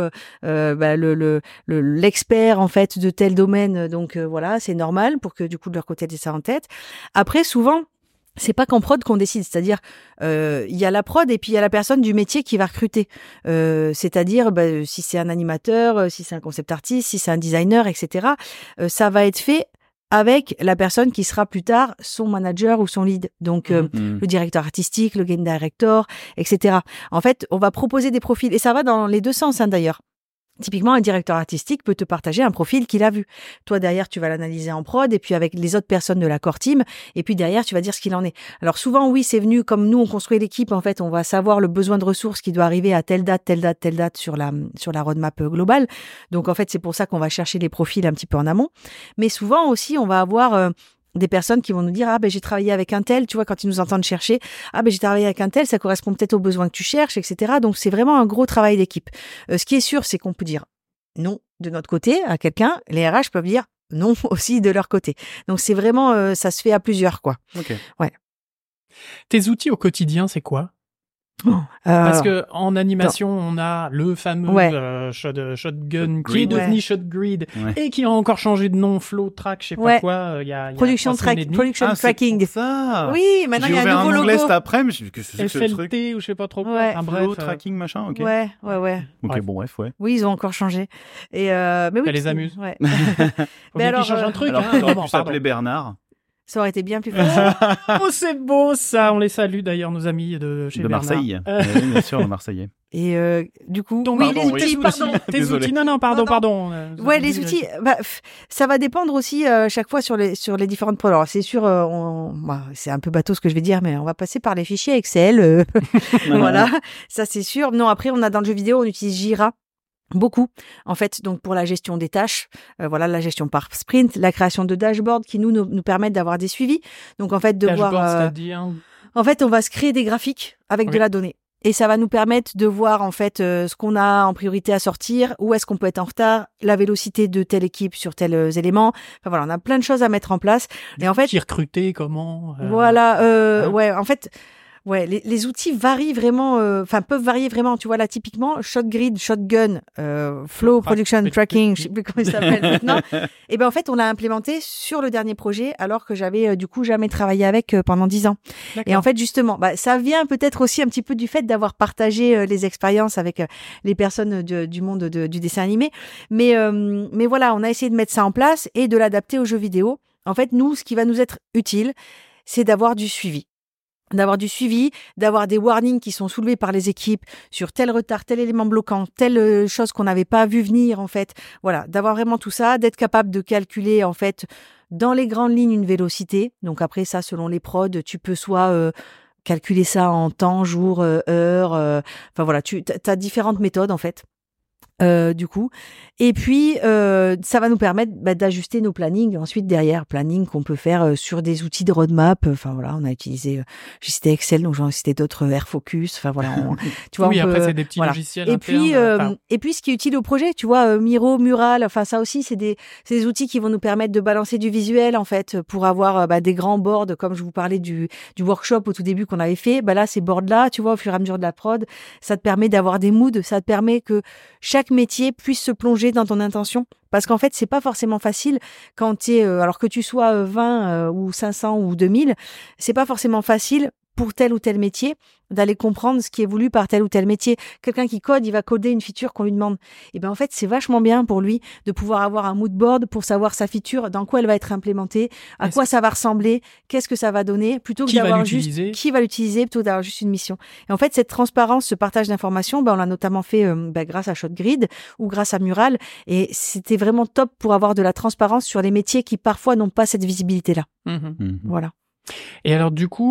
l'expert en fait de tel domaine. Donc voilà, c'est normal pour que du coup de leur côté, elles aient ça en tête. Après, souvent, c'est pas qu'en prod qu'on décide, c'est-à-dire il y a la prod et puis il y a la personne du métier qui va recruter. C'est-à-dire si c'est un animateur, si c'est un concept artiste, si c'est un designer, etc. Ça va être fait avec la personne qui sera plus tard son manager ou son lead. Donc, le directeur artistique, le game director, etc. En fait, on va proposer des profils. Et ça va dans les deux sens, d'ailleurs. Typiquement, un directeur artistique peut te partager un profil qu'il a vu. Toi, derrière, tu vas l'analyser en prod et puis avec les autres personnes de la core team. Et puis derrière, tu vas dire ce qu'il en est. Alors souvent, oui, c'est venu comme nous, on construit l'équipe. En fait, on va savoir le besoin de ressources qui doit arriver à telle date sur la roadmap globale. Donc, en fait, c'est pour ça qu'on va chercher les profils un petit peu en amont. Mais souvent aussi, on va avoir des personnes qui vont nous dire j'ai travaillé avec un tel, tu vois, quand ils nous entendent chercher, j'ai travaillé avec un tel, ça correspond peut-être aux besoins que tu cherches, etc. Donc c'est vraiment un gros travail d'équipe. Ce qui est sûr, c'est qu'on peut dire non de notre côté à quelqu'un, les RH peuvent dire non aussi de leur côté. Donc c'est vraiment ça se fait à plusieurs, quoi. Ok. Ouais. Tes outils au quotidien, c'est quoi? Parce que en animation, on a le fameux Shotgun qui est devenu Shotgrid et qui a encore changé de nom, Flow Track, je sais pas quoi. Il y a Production Tracking. Ça. Oui, maintenant il y a un nouveau logo. J'ai ouvert un onglet cet après, mais je me suis dit que ce truc. FLT ou je sais pas trop quoi. Ouais. Flow Tracking machin, ok. Ouais. Ok, bon bref, ouais. Oui, ils ont encore changé. Et mais oui. Ça les amuse. Ouais. Mais alors, ils changent un truc. Alors, ça aurait pu s'appeler Bernard. Ça aurait été bien plus facile. Oh, c'est beau ça. On les salue d'ailleurs, nos amis de chez Bernard. Marseille. Oui, bien sûr, le Marseillais. Et du coup, donc, les outils, tes outils. Non, pardon. Ouais, les outils. Ça va dépendre aussi chaque fois sur les différentes prods. Alors, c'est sûr, c'est un peu bateau ce que je vais dire, mais on va passer par les fichiers Excel. Voilà, ça c'est sûr. Non, après, on a dans le jeu vidéo, on utilise Jira. Beaucoup, en fait, donc pour la gestion des tâches, voilà, la gestion par sprint, la création de dashboards qui nous permettent d'avoir des suivis. Donc en fait, de voir. C'est-à-dire en fait, on va se créer des graphiques avec de la donnée. Et ça va nous permettre de voir en fait ce qu'on a en priorité à sortir, où est-ce qu'on peut être en retard, la vélocité de telle équipe sur tels éléments. Enfin voilà, on a plein de choses à mettre en place. Et en fait, qui recruter, comment Voilà, ouais, en fait. Ouais, les outils varient vraiment, peuvent varier vraiment. Tu vois, là, typiquement, Shotgrid, Shotgun, Flow, Production, Tracking, je sais plus comment il s'appelle maintenant. Et en fait, on l'a implémenté sur le dernier projet, alors que j'avais, du coup, jamais travaillé avec pendant 10 ans. D'accord. Et en fait, justement, ça vient peut-être aussi un petit peu du fait d'avoir partagé les expériences avec les personnes du monde du dessin animé. Mais voilà, on a essayé de mettre ça en place et de l'adapter aux jeux vidéo. En fait, nous, ce qui va nous être utile, c'est d'avoir du suivi. D'avoir des warnings qui sont soulevés par les équipes sur tel retard, tel élément bloquant, telle chose qu'on n'avait pas vu venir, en fait. Voilà, d'avoir vraiment tout ça, d'être capable de calculer, en fait, dans les grandes lignes, une vélocité. Donc après, ça, selon les prods, tu peux soit calculer ça en temps, jour, heure. Enfin voilà, tu as différentes méthodes, en fait. Du coup, et puis ça va nous permettre d'ajuster nos plannings ensuite derrière, planning qu'on peut faire sur des outils de roadmap. Enfin voilà, on a utilisé, j'ai cité Excel, donc j'en ai cité d'autres, Airfocus. Enfin voilà, tu vois. Oui, après c'est des petits logiciels. Et puis et puis ce qui est utile au projet, tu vois, Miro, Mural. Enfin ça aussi, c'est des outils qui vont nous permettre de balancer du visuel en fait pour avoir des grands boards comme je vous parlais du workshop au tout début qu'on avait fait. Là ces boards là, tu vois, au fur et à mesure de la prod, ça te permet d'avoir des moods, ça te permet que chaque métier puisse se plonger dans ton intention. Parce qu'en fait, c'est pas forcément facile quand tu es, alors que tu sois 20 ou 500 ou 2000, c'est pas forcément facile pour tel ou tel métier d'aller comprendre ce qui est voulu par tel ou tel métier. Quelqu'un qui code, il va coder une feature qu'on lui demande. Et en fait, c'est vachement bien pour lui de pouvoir avoir un mood board pour savoir sa feature, dans quoi elle va être implémentée, à quoi ça va ressembler, qu'est-ce que ça va donner, plutôt que d'avoir juste qui va l'utiliser, plutôt d'avoir juste une mission. Et en fait, cette transparence, ce partage d'informations, on l'a notamment fait grâce à Shotgrid ou grâce à Mural. Et c'était vraiment top pour avoir de la transparence sur les métiers qui parfois n'ont pas cette visibilité-là. Mmh. Voilà. Et alors du coup,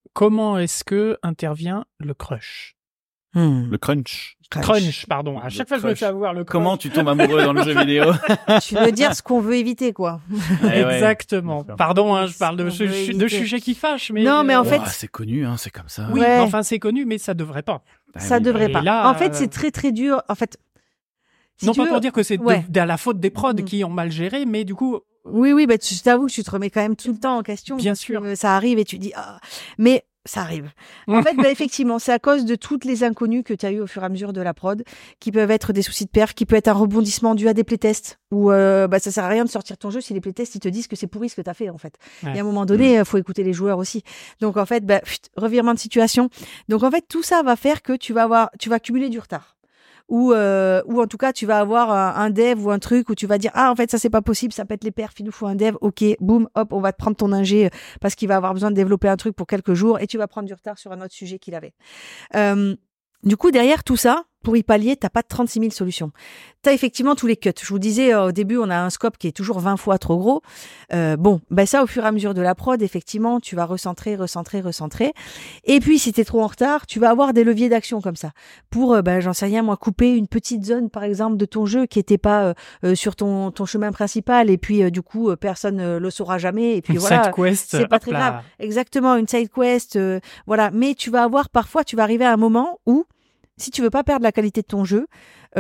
comment est-ce que intervient le crush? Le crunch. Crunch, pardon. À chaque fois, je me fais avoir le crunch. Comment tu tombes amoureux dans le jeu vidéo? Tu veux dire ce qu'on veut éviter, quoi. Exactement. Pardon, je parle de sujets qui fâchent, mais... Non, mais en fait... c'est connu, c'est comme ça. Oui, enfin, c'est connu, mais ça devrait pas. Ça devrait pas. Là, en fait, c'est très, très dur. En fait... non, pas pour dire que c'est de la faute des prods qui ont mal géré, mais du coup... Oui, je t'avoue que tu te remets quand même tout le temps en question. Bien sûr. Ça arrive et tu dis... Mais... ça arrive. En fait, effectivement, c'est à cause de toutes les inconnues que tu as eues au fur et à mesure de la prod, qui peuvent être des soucis de perf, qui peut être un rebondissement dû à des playtests, où ça sert à rien de sortir ton jeu si les playtests ils te disent que c'est pourri ce que tu as fait, en fait. Ouais. Et à un moment donné, faut écouter les joueurs aussi. Donc, en fait, revirement de situation. Donc, en fait, tout ça va faire que tu vas accumuler du retard. Ou en tout cas tu vas avoir un dev ou un truc où tu vas dire en fait ça c'est pas possible, ça pète les perfs, il nous faut un dev, ok, boum, hop, on va te prendre ton ingé parce qu'il va avoir besoin de développer un truc pour quelques jours et tu vas prendre du retard sur un autre sujet qu'il avait. Du coup, derrière tout ça, pour y pallier, t'as pas de 36 000 solutions. T'as effectivement tous les cuts. Je vous disais, au début, on a un scope qui est toujours 20 fois trop gros. Ça, au fur et à mesure de la prod, effectivement, tu vas recentrer. Et puis, si t'es trop en retard, tu vas avoir des leviers d'action comme ça. Pour, j'en sais rien, moi, couper une petite zone, par exemple, de ton jeu qui était pas sur ton chemin principal. Et puis, du coup, personne le saura jamais. Et puis, une voilà. Side quest, c'est pas très grave. Exactement, une side quest. Voilà. Mais tu vas arriver à un moment où, si tu veux pas perdre la qualité de ton jeu,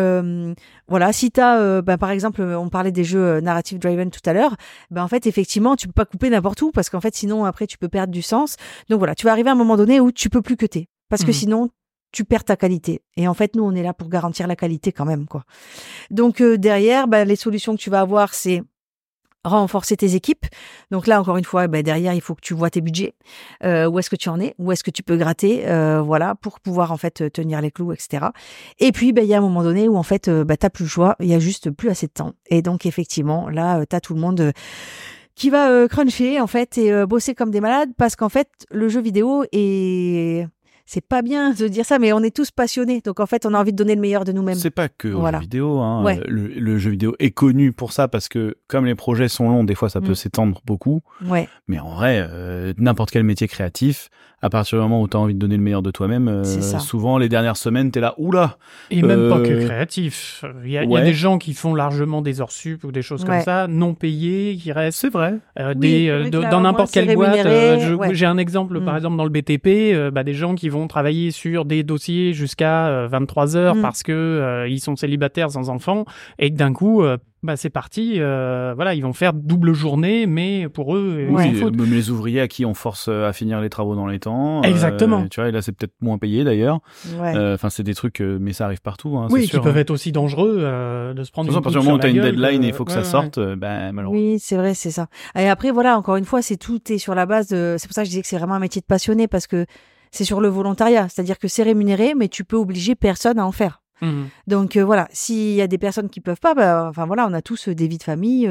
si t'as, par exemple, on parlait des jeux narrative driven tout à l'heure, en fait, effectivement, tu peux pas couper n'importe où parce qu'en fait, sinon, après, tu peux perdre du sens. Donc voilà, tu vas arriver à un moment donné où tu peux plus cutter parce que sinon, tu perds ta qualité. Et en fait, nous, on est là pour garantir la qualité quand même, quoi. Donc derrière, les solutions que tu vas avoir, c'est renforcer tes équipes. Donc là, encore une fois, derrière, il faut que tu vois tes budgets. Où est-ce que tu en es? Où est-ce que tu peux gratter? Pour pouvoir en fait tenir les clous, etc. Et puis, il y a un moment donné où en fait, t'as plus le choix. Il y a juste plus assez de temps. Et donc, effectivement, là, t'as tout le monde qui va cruncher en fait et bosser comme des malades parce qu'en fait, le jeu vidéo c'est pas bien de dire ça, mais on est tous passionnés. Donc, en fait, on a envie de donner le meilleur de nous-mêmes. C'est pas que au jeu vidéo. Le jeu vidéo est connu pour ça parce que, comme les projets sont longs, des fois, ça peut s'étendre beaucoup. Ouais. Mais en vrai, n'importe quel métier créatif, à partir du moment où tu as envie de donner le meilleur de toi-même, souvent, les dernières semaines, t'es là, oula. Et même pas que créatif. Il y a des gens qui font largement des heures sup ou des choses comme ça, non payés, qui restent. C'est vrai. Dans n'importe quelle boîte. J'ai un exemple, par exemple, dans le BTP, des gens qui vont travailler sur des dossiers jusqu'à 23 heures parce que ils sont célibataires sans enfants et que d'un coup c'est parti, ils vont faire double journée, mais pour eux, même les ouvriers à qui on force à finir les travaux dans les temps. Exactement. Tu vois, et là c'est peut-être moins payé d'ailleurs. C'est des trucs, mais ça arrive partout. Qui peuvent être aussi dangereux de se prendre. À partir du moment où t'as une deadline et il faut que ça sorte, malheureusement. Oui, c'est vrai, c'est ça. Et après, encore une fois, tout est sur la base de. C'est pour ça que je disais que c'est vraiment un métier de passionné parce que c'est sur le volontariat, c'est-à-dire que c'est rémunéré, mais tu peux obliger personne à en faire. Donc s'il y a des personnes qui peuvent pas, on a tous des vies de famille,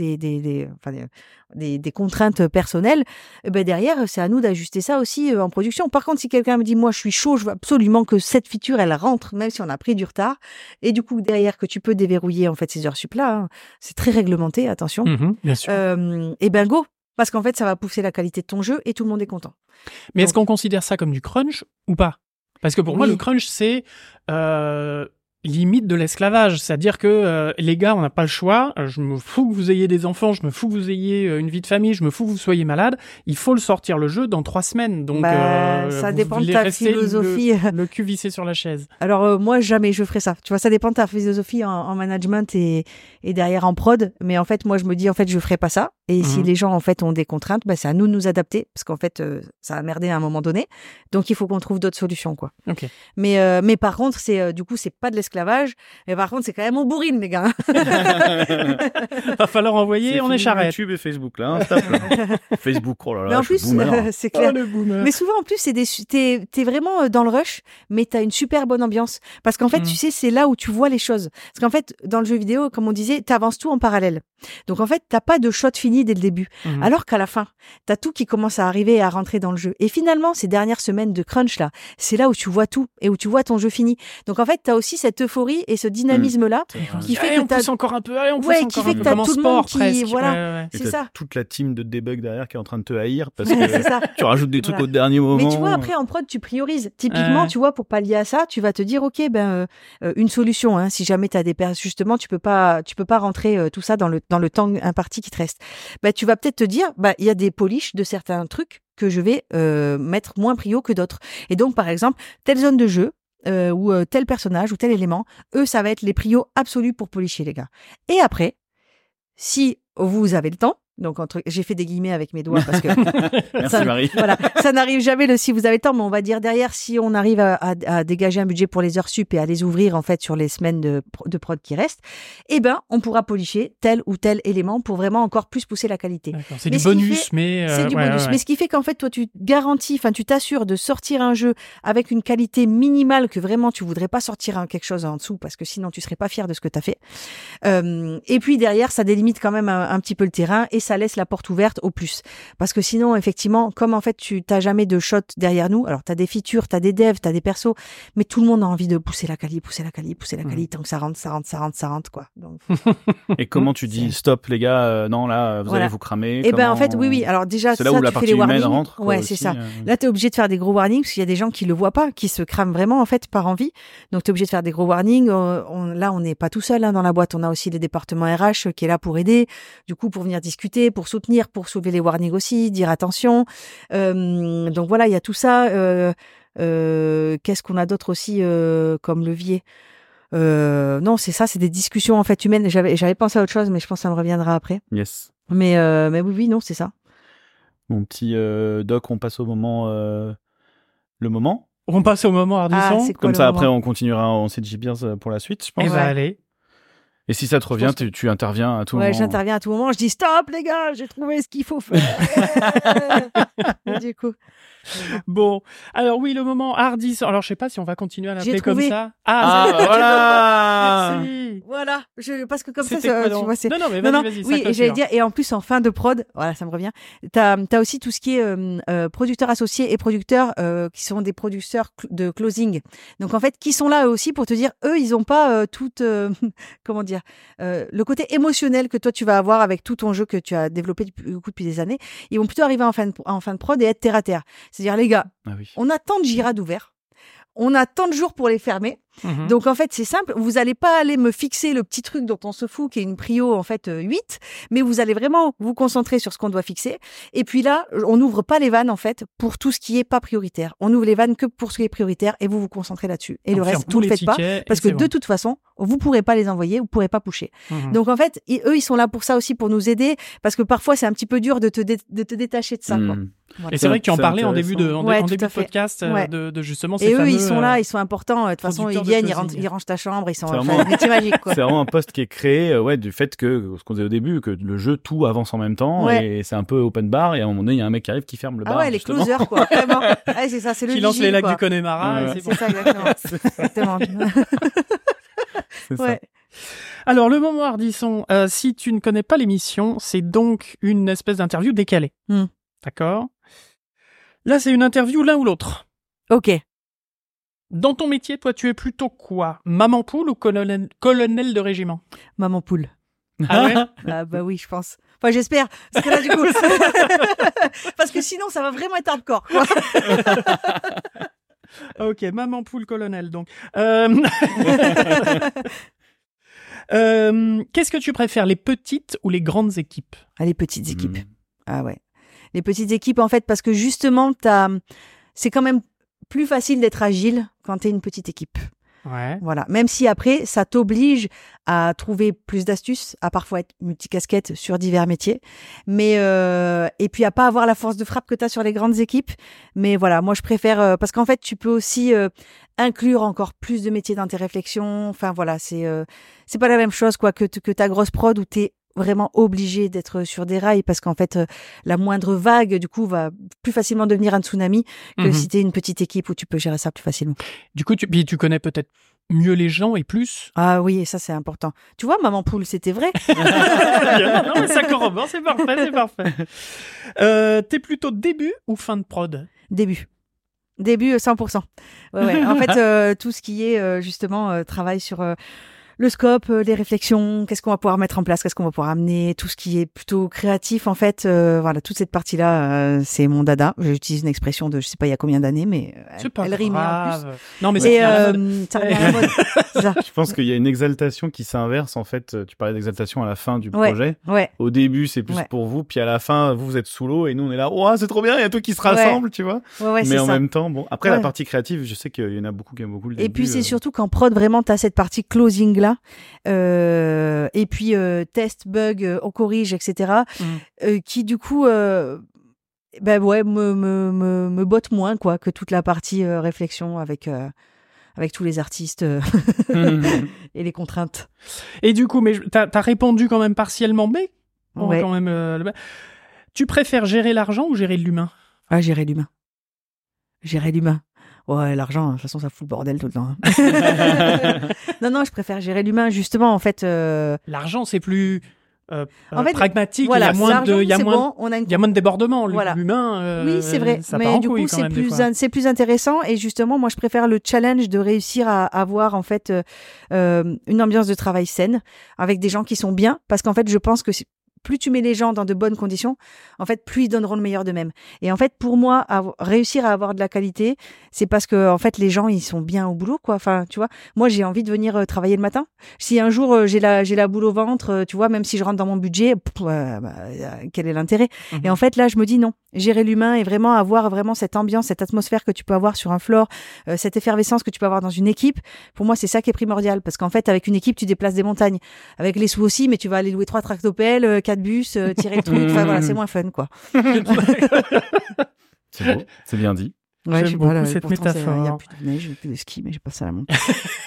des contraintes personnelles. Derrière, c'est à nous d'ajuster ça aussi en production. Par contre, si quelqu'un me dit, moi, je suis chaud, je veux absolument que cette feature elle rentre, même si on a pris du retard, et du coup derrière que tu peux déverrouiller en fait ces heures sup là, c'est très réglementé, attention. Bien sûr. Go. Parce qu'en fait, ça va pousser la qualité de ton jeu et tout le monde est content. Mais est-ce qu'on considère ça comme du crunch ou pas? Parce que pour moi, le crunch, c'est limite de l'esclavage. C'est-à-dire que les gars, on n'a pas le choix. Je me fous que vous ayez des enfants, je me fous que vous ayez une vie de famille, je me fous que vous soyez malade. Il faut le sortir le jeu dans 3 semaines. Donc, ça dépend de ta philosophie. Le cul vissé sur la chaise. Alors moi, jamais je ferai ça. Tu vois, ça dépend de ta philosophie en management et derrière en prod. Mais en fait, moi, je me dis, en fait, je ferai pas ça. Et si les gens, en fait, ont des contraintes, c'est à nous de nous adapter. Parce qu'en fait, ça a merdé à un moment donné. Donc, il faut qu'on trouve d'autres solutions, quoi. Okay. Mais par contre, c'est du coup, c'est pas de l'esclavage. Mais par contre, c'est quand même on bourrine, les gars. Va falloir envoyer, on est charrette. YouTube et Facebook, là. Facebook, oh là là, mais en plus, c'est clair. Mais souvent, en plus, t'es vraiment dans le rush, mais t'as une super bonne ambiance. Parce qu'en fait, tu sais, c'est là où tu vois les choses. Parce qu'en fait, dans le jeu vidéo, comme on disait, t'avances tout en parallèle. Donc, en fait, t'as pas de shot fini dès le début. Alors qu'à la fin, t'as tout qui commence à arriver et à rentrer dans le jeu. Et finalement, ces dernières semaines de crunch, là, c'est là où tu vois tout et où tu vois ton jeu fini. Donc, en fait, t'as aussi cette cette euphorie et ce dynamisme-là qui fait que on pousse encore un peu, on pousse encore qui fait un peu, que t'as comme en tout le sport monde qui, presque. voilà, Et c'est t'as ça. toute la team de debug derrière qui est en train de te haïr parce que C'est ça. tu rajoutes des trucs au dernier moment. Mais tu vois, après, en prod, tu priorises. Typiquement, tu vois, pour pallier à ça, tu vas te dire, OK, une solution, hein, si jamais t'as justement, tu peux pas rentrer tout ça dans le temps imparti qui te reste. Tu vas peut-être te dire, il y a des polish de certains trucs que je vais mettre moins prio que d'autres. Et donc, par exemple, telle zone de jeu, ou tel personnage ou tel élément, eux, ça va être les prios absolus pour polisher, les gars. Et après, si vous avez le temps, donc j'ai fait des guillemets avec mes doigts parce que Merci Marie. Voilà, ça n'arrive jamais si vous avez le temps, mais on va dire derrière, si on arrive à dégager un budget pour les heures sup et à les ouvrir en fait sur les semaines de prod qui restent, on pourra polisher tel ou tel élément pour vraiment encore plus pousser la qualité. C'est du bonus, mais c'est du bonus. Mais ce qui fait qu'en fait toi tu garantis, tu t'assures de sortir un jeu avec une qualité minimale que vraiment tu voudrais pas sortir quelque chose en dessous parce que sinon tu serais pas fier de ce que tu as fait. Et puis derrière, ça délimite quand même un petit peu le terrain et ça laisse la porte ouverte au plus. Parce que sinon, effectivement, comme en fait, tu t'as jamais de shot derrière nous, alors t'as des features, t'as des devs, t'as des persos, mais tout le monde a envie de pousser la quali, tant que ça rentre, quoi. Donc... Et comment tu dis stop, les gars, non, là, vous allez vous cramer? Et en fait, oui. Alors déjà, c'est là où la partie humaine rentre. Ouais, aussi, c'est ça. Là, t'es obligé de faire des gros warnings parce qu'il y a des gens qui le voient pas, qui se crament vraiment, en fait, par envie. Donc, t'es obligé de faire des gros warnings. Là, on n'est pas tout seul, dans la boîte. On a aussi les départements RH qui est là pour aider. Du coup, pour venir discuter, pour soutenir, pour soulever les warnings aussi, dire attention. Donc voilà, il y a tout ça. Qu'est-ce qu'on a d'autre aussi comme levier? Non, c'est ça, c'est des discussions en fait humaines. J'avais pensé à autre chose, mais je pense que ça me reviendra après. Yes. Mais oui, non, c'est ça. Mon petit doc, on passe au moment. Le moment. On passe au moment Ardisson. Comme ça, après, on continuera en CG Beers pour la suite, je pense. Allez. Et si ça te revient, tu interviens à tout moment. Ouais, j'interviens à tout moment. Je dis stop, les gars, j'ai trouvé ce qu'il faut faire. Du coup. Bon, alors oui, le moment Ardisson. Alors je sais pas si on va continuer à l'appeler comme ça. Voilà. Merci. Voilà, parce que comme c'était ça, tu vois, c'est. Non, mais vas-y. Oui, et j'allais dire, et en plus en fin de prod, voilà, ça me revient. T'as aussi tout ce qui est producteurs associés et producteurs qui sont des producteurs de closing. Donc en fait, qui sont là eux aussi pour te dire, eux, ils ont pas comment dire, le côté émotionnel que toi tu vas avoir avec tout ton jeu que tu as développé depuis des années. Ils vont plutôt arriver en fin de prod et être terre à terre. C'est-à-dire, les gars, on a tant de Jira d'ouvert, on a tant de jours pour les fermer. Donc, en fait, c'est simple. Vous allez pas aller me fixer le petit truc dont on se fout, qui est une prio, en fait, 8, mais vous allez vraiment vous concentrer sur ce qu'on doit fixer. Et puis là, on n'ouvre pas les vannes, en fait, pour tout ce qui est pas prioritaire. On ouvre les vannes que pour ce qui est prioritaire et vous vous concentrez là-dessus. Et le reste, vous ne le faites pas parce que de toute façon, vous pourrez pas les envoyer, vous pourrez pas pusher. Donc, en fait, eux, ils sont là pour ça aussi, pour nous aider, parce que parfois, c'est un petit peu dur de te détacher de ça, quoi. Voilà. Et c'est vrai que tu en parlais en début de podcast, de justement ces fameux... Et eux, ils sont là, ils sont importants. De toute façon, ils viennent, ils rangent ta chambre, ils sont un métier magique, quoi. C'est vraiment un poste qui est créé, du fait que, ce qu'on disait au début, que le jeu, tout avance en même temps, et c'est un peu open bar, et à un moment donné, il y a un mec qui arrive qui ferme le bar. Ah ouais, justement. Les closers, quoi. Vraiment. Ouais, c'est ça, c'est le qui lance les lacs quoi. du Connemara. C'est ça, exactement. C'est ça. Alors, le moment Ardisson, si tu ne connais pas l'émission, c'est donc une espèce d'interview décalée. D'accord? Là, c'est une interview l'un ou l'autre. Ok. Dans ton métier, toi, tu es plutôt quoi? Maman poule ou colonel de régiment? Maman poule. Ah ouais? Ah bah oui, je pense. Enfin, j'espère. Parce que là, du coup... parce que sinon, ça va vraiment être hardcore, quoi. Ok, maman poule colonel, donc. Qu'est-ce que tu préfères, les petites ou les grandes équipes? Les petites équipes. Ah ouais. Les petites équipes, en fait, parce que justement, c'est quand même plus facile d'être agile quand t'es une petite équipe. Ouais. Voilà. Même si après, ça t'oblige à trouver plus d'astuces, à parfois être multicasquette sur divers métiers. Mais, et puis à pas avoir la force de frappe que t'as sur les grandes équipes. Mais voilà, moi, je préfère, parce qu'en fait, tu peux aussi, inclure encore plus de métiers dans tes réflexions. Enfin, voilà, c'est pas la même chose, quoi, que ta grosse prod où t'es vraiment obligé d'être sur des rails parce qu'en fait la moindre vague du coup va plus facilement devenir un tsunami que si t'es une petite équipe où tu peux gérer ça plus facilement. Du coup tu connais peut-être mieux les gens et plus. Ah oui, et ça c'est important. Tu vois, maman poule, c'était vrai. Non mais ça corrobore, c'est parfait. T'es plutôt début ou fin de prod? Début. Début 100%. Ouais. En fait, tout ce qui est justement travail sur le scope, les réflexions, qu'est-ce qu'on va pouvoir mettre en place, qu'est-ce qu'on va pouvoir amener, tout ce qui est plutôt créatif en fait. Voilà, toute cette partie-là, c'est mon dada. J'utilise une expression de je sais pas il y a combien d'années, mais elle rime en plus. Non, mais c'est ça revient à la mode. C'est ça. Je pense qu'il y a une exaltation qui s'inverse en fait. Tu parlais d'exaltation à la fin du projet. Ouais. Au début, c'est plus pour vous, puis à la fin, vous êtes sous l'eau et nous on est là. Oh, c'est trop bien, il y a tout qui se rassemble, tu vois. Ouais, mais en ça. même temps, bon. Après la partie créative, je sais qu'il y en a beaucoup qui aiment beaucoup le début. Et puis c'est surtout qu'en prod vraiment, t'as cette partie closing là. Et puis test, bug, on corrige, etc. Qui du coup me botte moins quoi que toute la partie réflexion avec tous les artistes et les contraintes. Et du coup, mais t'as répondu quand même partiellement, mais quand même. Tu préfères gérer l'argent ou gérer l'humain? Ah, gérer l'humain. Ouais, l'argent, de toute façon, ça fout le bordel tout le temps. Non, je préfère gérer l'humain, justement, en fait. L'argent, c'est plus en fait, pragmatique, voilà, il y a moins de débordements. Voilà. L'humain, oui, c'est vrai, mais du coup, c'est plus intéressant. Et justement, moi, je préfère le challenge de réussir à avoir, en fait, une ambiance de travail saine, avec des gens qui sont bien, parce qu'en fait, je pense que plus tu mets les gens dans de bonnes conditions, en fait, plus ils donneront le meilleur d'eux-mêmes. Et en fait, pour moi, réussir à avoir de la qualité, c'est parce que, en fait, les gens, ils sont bien au boulot, quoi. Enfin, tu vois, moi, j'ai envie de venir travailler le matin. Si un jour, j'ai la boule au ventre, tu vois, même si je rentre dans mon budget, quel est l'intérêt? Et en fait, là, je me dis non. Gérer l'humain et vraiment avoir vraiment cette ambiance, cette atmosphère que tu peux avoir sur un floor, cette effervescence que tu peux avoir dans une équipe. Pour moi, c'est ça qui est primordial. Parce qu'en fait, avec une équipe, tu déplaces des montagnes. Avec les sous aussi, mais tu vas aller louer 3 tractopelles, 4 bus, tirer le truc. Enfin, voilà, c'est moins fun, quoi. C'est beau, c'est bien dit. Ouais, j'aime beaucoup cette métaphore. Il n'y a plus de neige, plus de ski, mais j'ai pas ça à la montagne.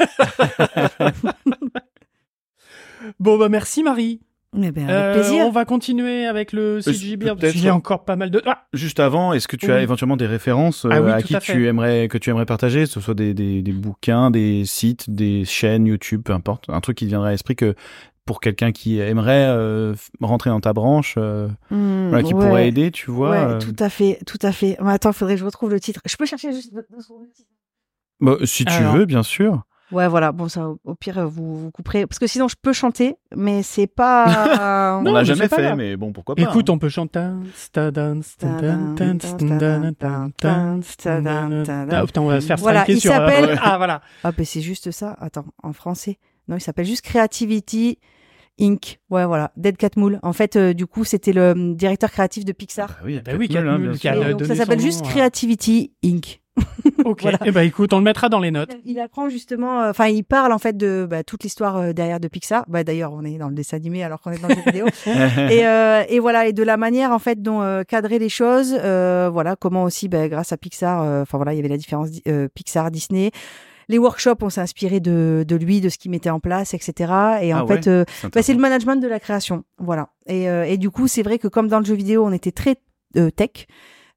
Bon, bah, merci, Marie. Eh ben, avec plaisir. On va continuer avec le CGBeard. J'ai encore pas mal de... Juste avant, est-ce que tu as éventuellement des références que tu aimerais partager, que ce soit des bouquins, des sites, des chaînes YouTube, peu importe, un truc qui te viendrait à l'esprit que pour quelqu'un qui aimerait rentrer dans ta branche, qui pourrait aider, tu vois. Ouais, tout à fait. Mais attends, il faudrait que je retrouve le titre. Je peux chercher juste le titre? Bah, si tu veux, bien sûr. Ouais, voilà. Bon, ça, au pire, vous couperez. Parce que sinon, je peux chanter, mais c'est pas... On l'a jamais fait, mais bon, pourquoi pas. Écoute, on peut chanter. Putain, on va se faire striker sur... s'appelle... Ah, voilà. Ah, ben c'est juste ça. Attends, en français. Non, il s'appelle juste Creativity Inc. Ouais, voilà. Dead Cat Moule. En fait, du coup, c'était le directeur créatif de Pixar. Oui, Cat Moule, donc ça s'appelle juste Creativity Inc. Ok. Voilà. Eh ben, écoute, on le mettra dans les notes. Il apprend justement, il parle en fait de toute l'histoire derrière de Pixar. D'ailleurs, on est dans le dessin animé alors qu'on est dans le jeu vidéo. et voilà, et de la manière en fait dont cadrer les choses. Voilà, comment aussi, grâce à Pixar, il y avait la différence Pixar, Disney. Les workshops, on s'est inspiré de lui, de ce qu'il mettait en place, etc. Et en fait, c'est le management de la création. Voilà. Et du coup, c'est vrai que comme dans le jeu vidéo, on était très tech.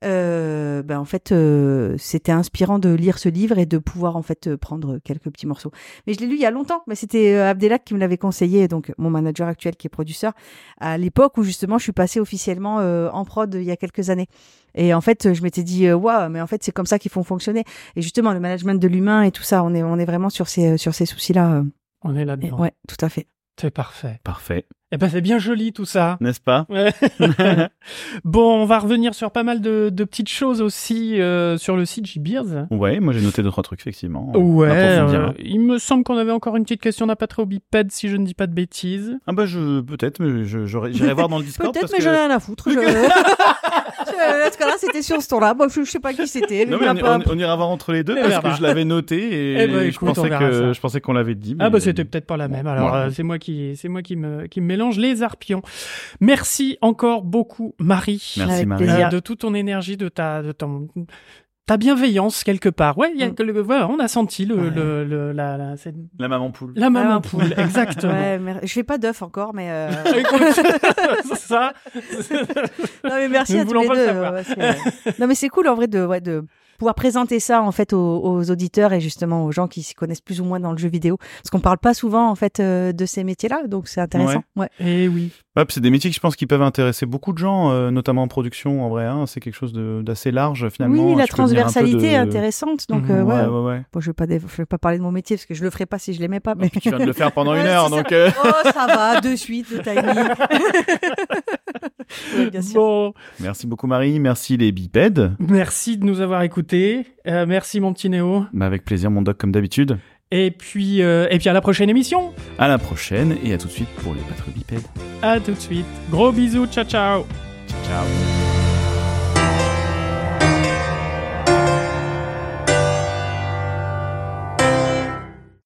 En fait, c'était inspirant de lire ce livre et de pouvoir en fait prendre quelques petits morceaux. Mais je l'ai lu il y a longtemps, mais c'était Abdelak qui me l'avait conseillé, donc mon manager actuel qui est producteur, à l'époque où justement je suis passée officiellement en prod il y a quelques années. Et en fait, je m'étais dit waouh, mais en fait c'est comme ça qu'ils font fonctionner. Et justement le management de l'humain et tout ça, on est vraiment sur ces soucis-là. On est là-dedans. Ouais, tout à fait. C'est parfait. Parfait. Eh ben, c'est bien joli tout ça. N'est-ce pas? Bon, on va revenir sur pas mal de petites choses aussi sur le site JBeards. Ouais, moi j'ai noté 2-3 trucs, effectivement. Ouais, il me semble qu'on avait encore une petite question d'Apatréobipède, si je ne dis pas de bêtises. Ah bah peut-être, mais j'irai voir dans le Discord. Peut-être, mais j'en ai rien à foutre. Dans ce cas-là, c'était sur ce ton-là. Bon, je sais pas qui c'était. Non, mais on ira voir entre les deux parce que je l'avais noté et je pensais qu'on l'avait dit. Ah bah c'était peut-être pas la même. Alors c'est moi qui me mélange les arpions. Merci encore beaucoup, Marie. Merci, Marie. De toute ton énergie, de ta bienveillance quelque part. Ouais, on a senti la maman poule. La maman poule, exactement. Ouais, je fais pas d'œuf encore, mais ça. Non mais merci à tous les deux. Non mais c'est cool en vrai de pouvoir présenter ça en fait aux auditeurs et justement aux gens qui s'y connaissent plus ou moins dans le jeu vidéo, parce qu'on parle pas souvent en fait de ces métiers-là, donc c'est intéressant. Ouais. Et oui. Ouais, c'est des métiers que je pense qui peuvent intéresser beaucoup de gens, notamment en production. En vrai, hein, c'est quelque chose d'assez large finalement. Oui, la transversalité est intéressante. Donc ouais. Bon, je vais pas parler de mon métier parce que je le ferais pas si je l'aimais pas. Mais tu viens de le faire pendant 1 heure, donc. Oh, ça va, de suite, le timing. Oui, bien sûr. Bon. Merci beaucoup Marie, merci les bipèdes. Merci de nous avoir écoutés. Merci mon petit Néo. Avec plaisir mon doc comme d'habitude. Et puis à la prochaine émission. À la prochaine et à tout de suite pour les patrons bipèdes. À tout de suite. Gros bisous, ciao ciao. Ciao.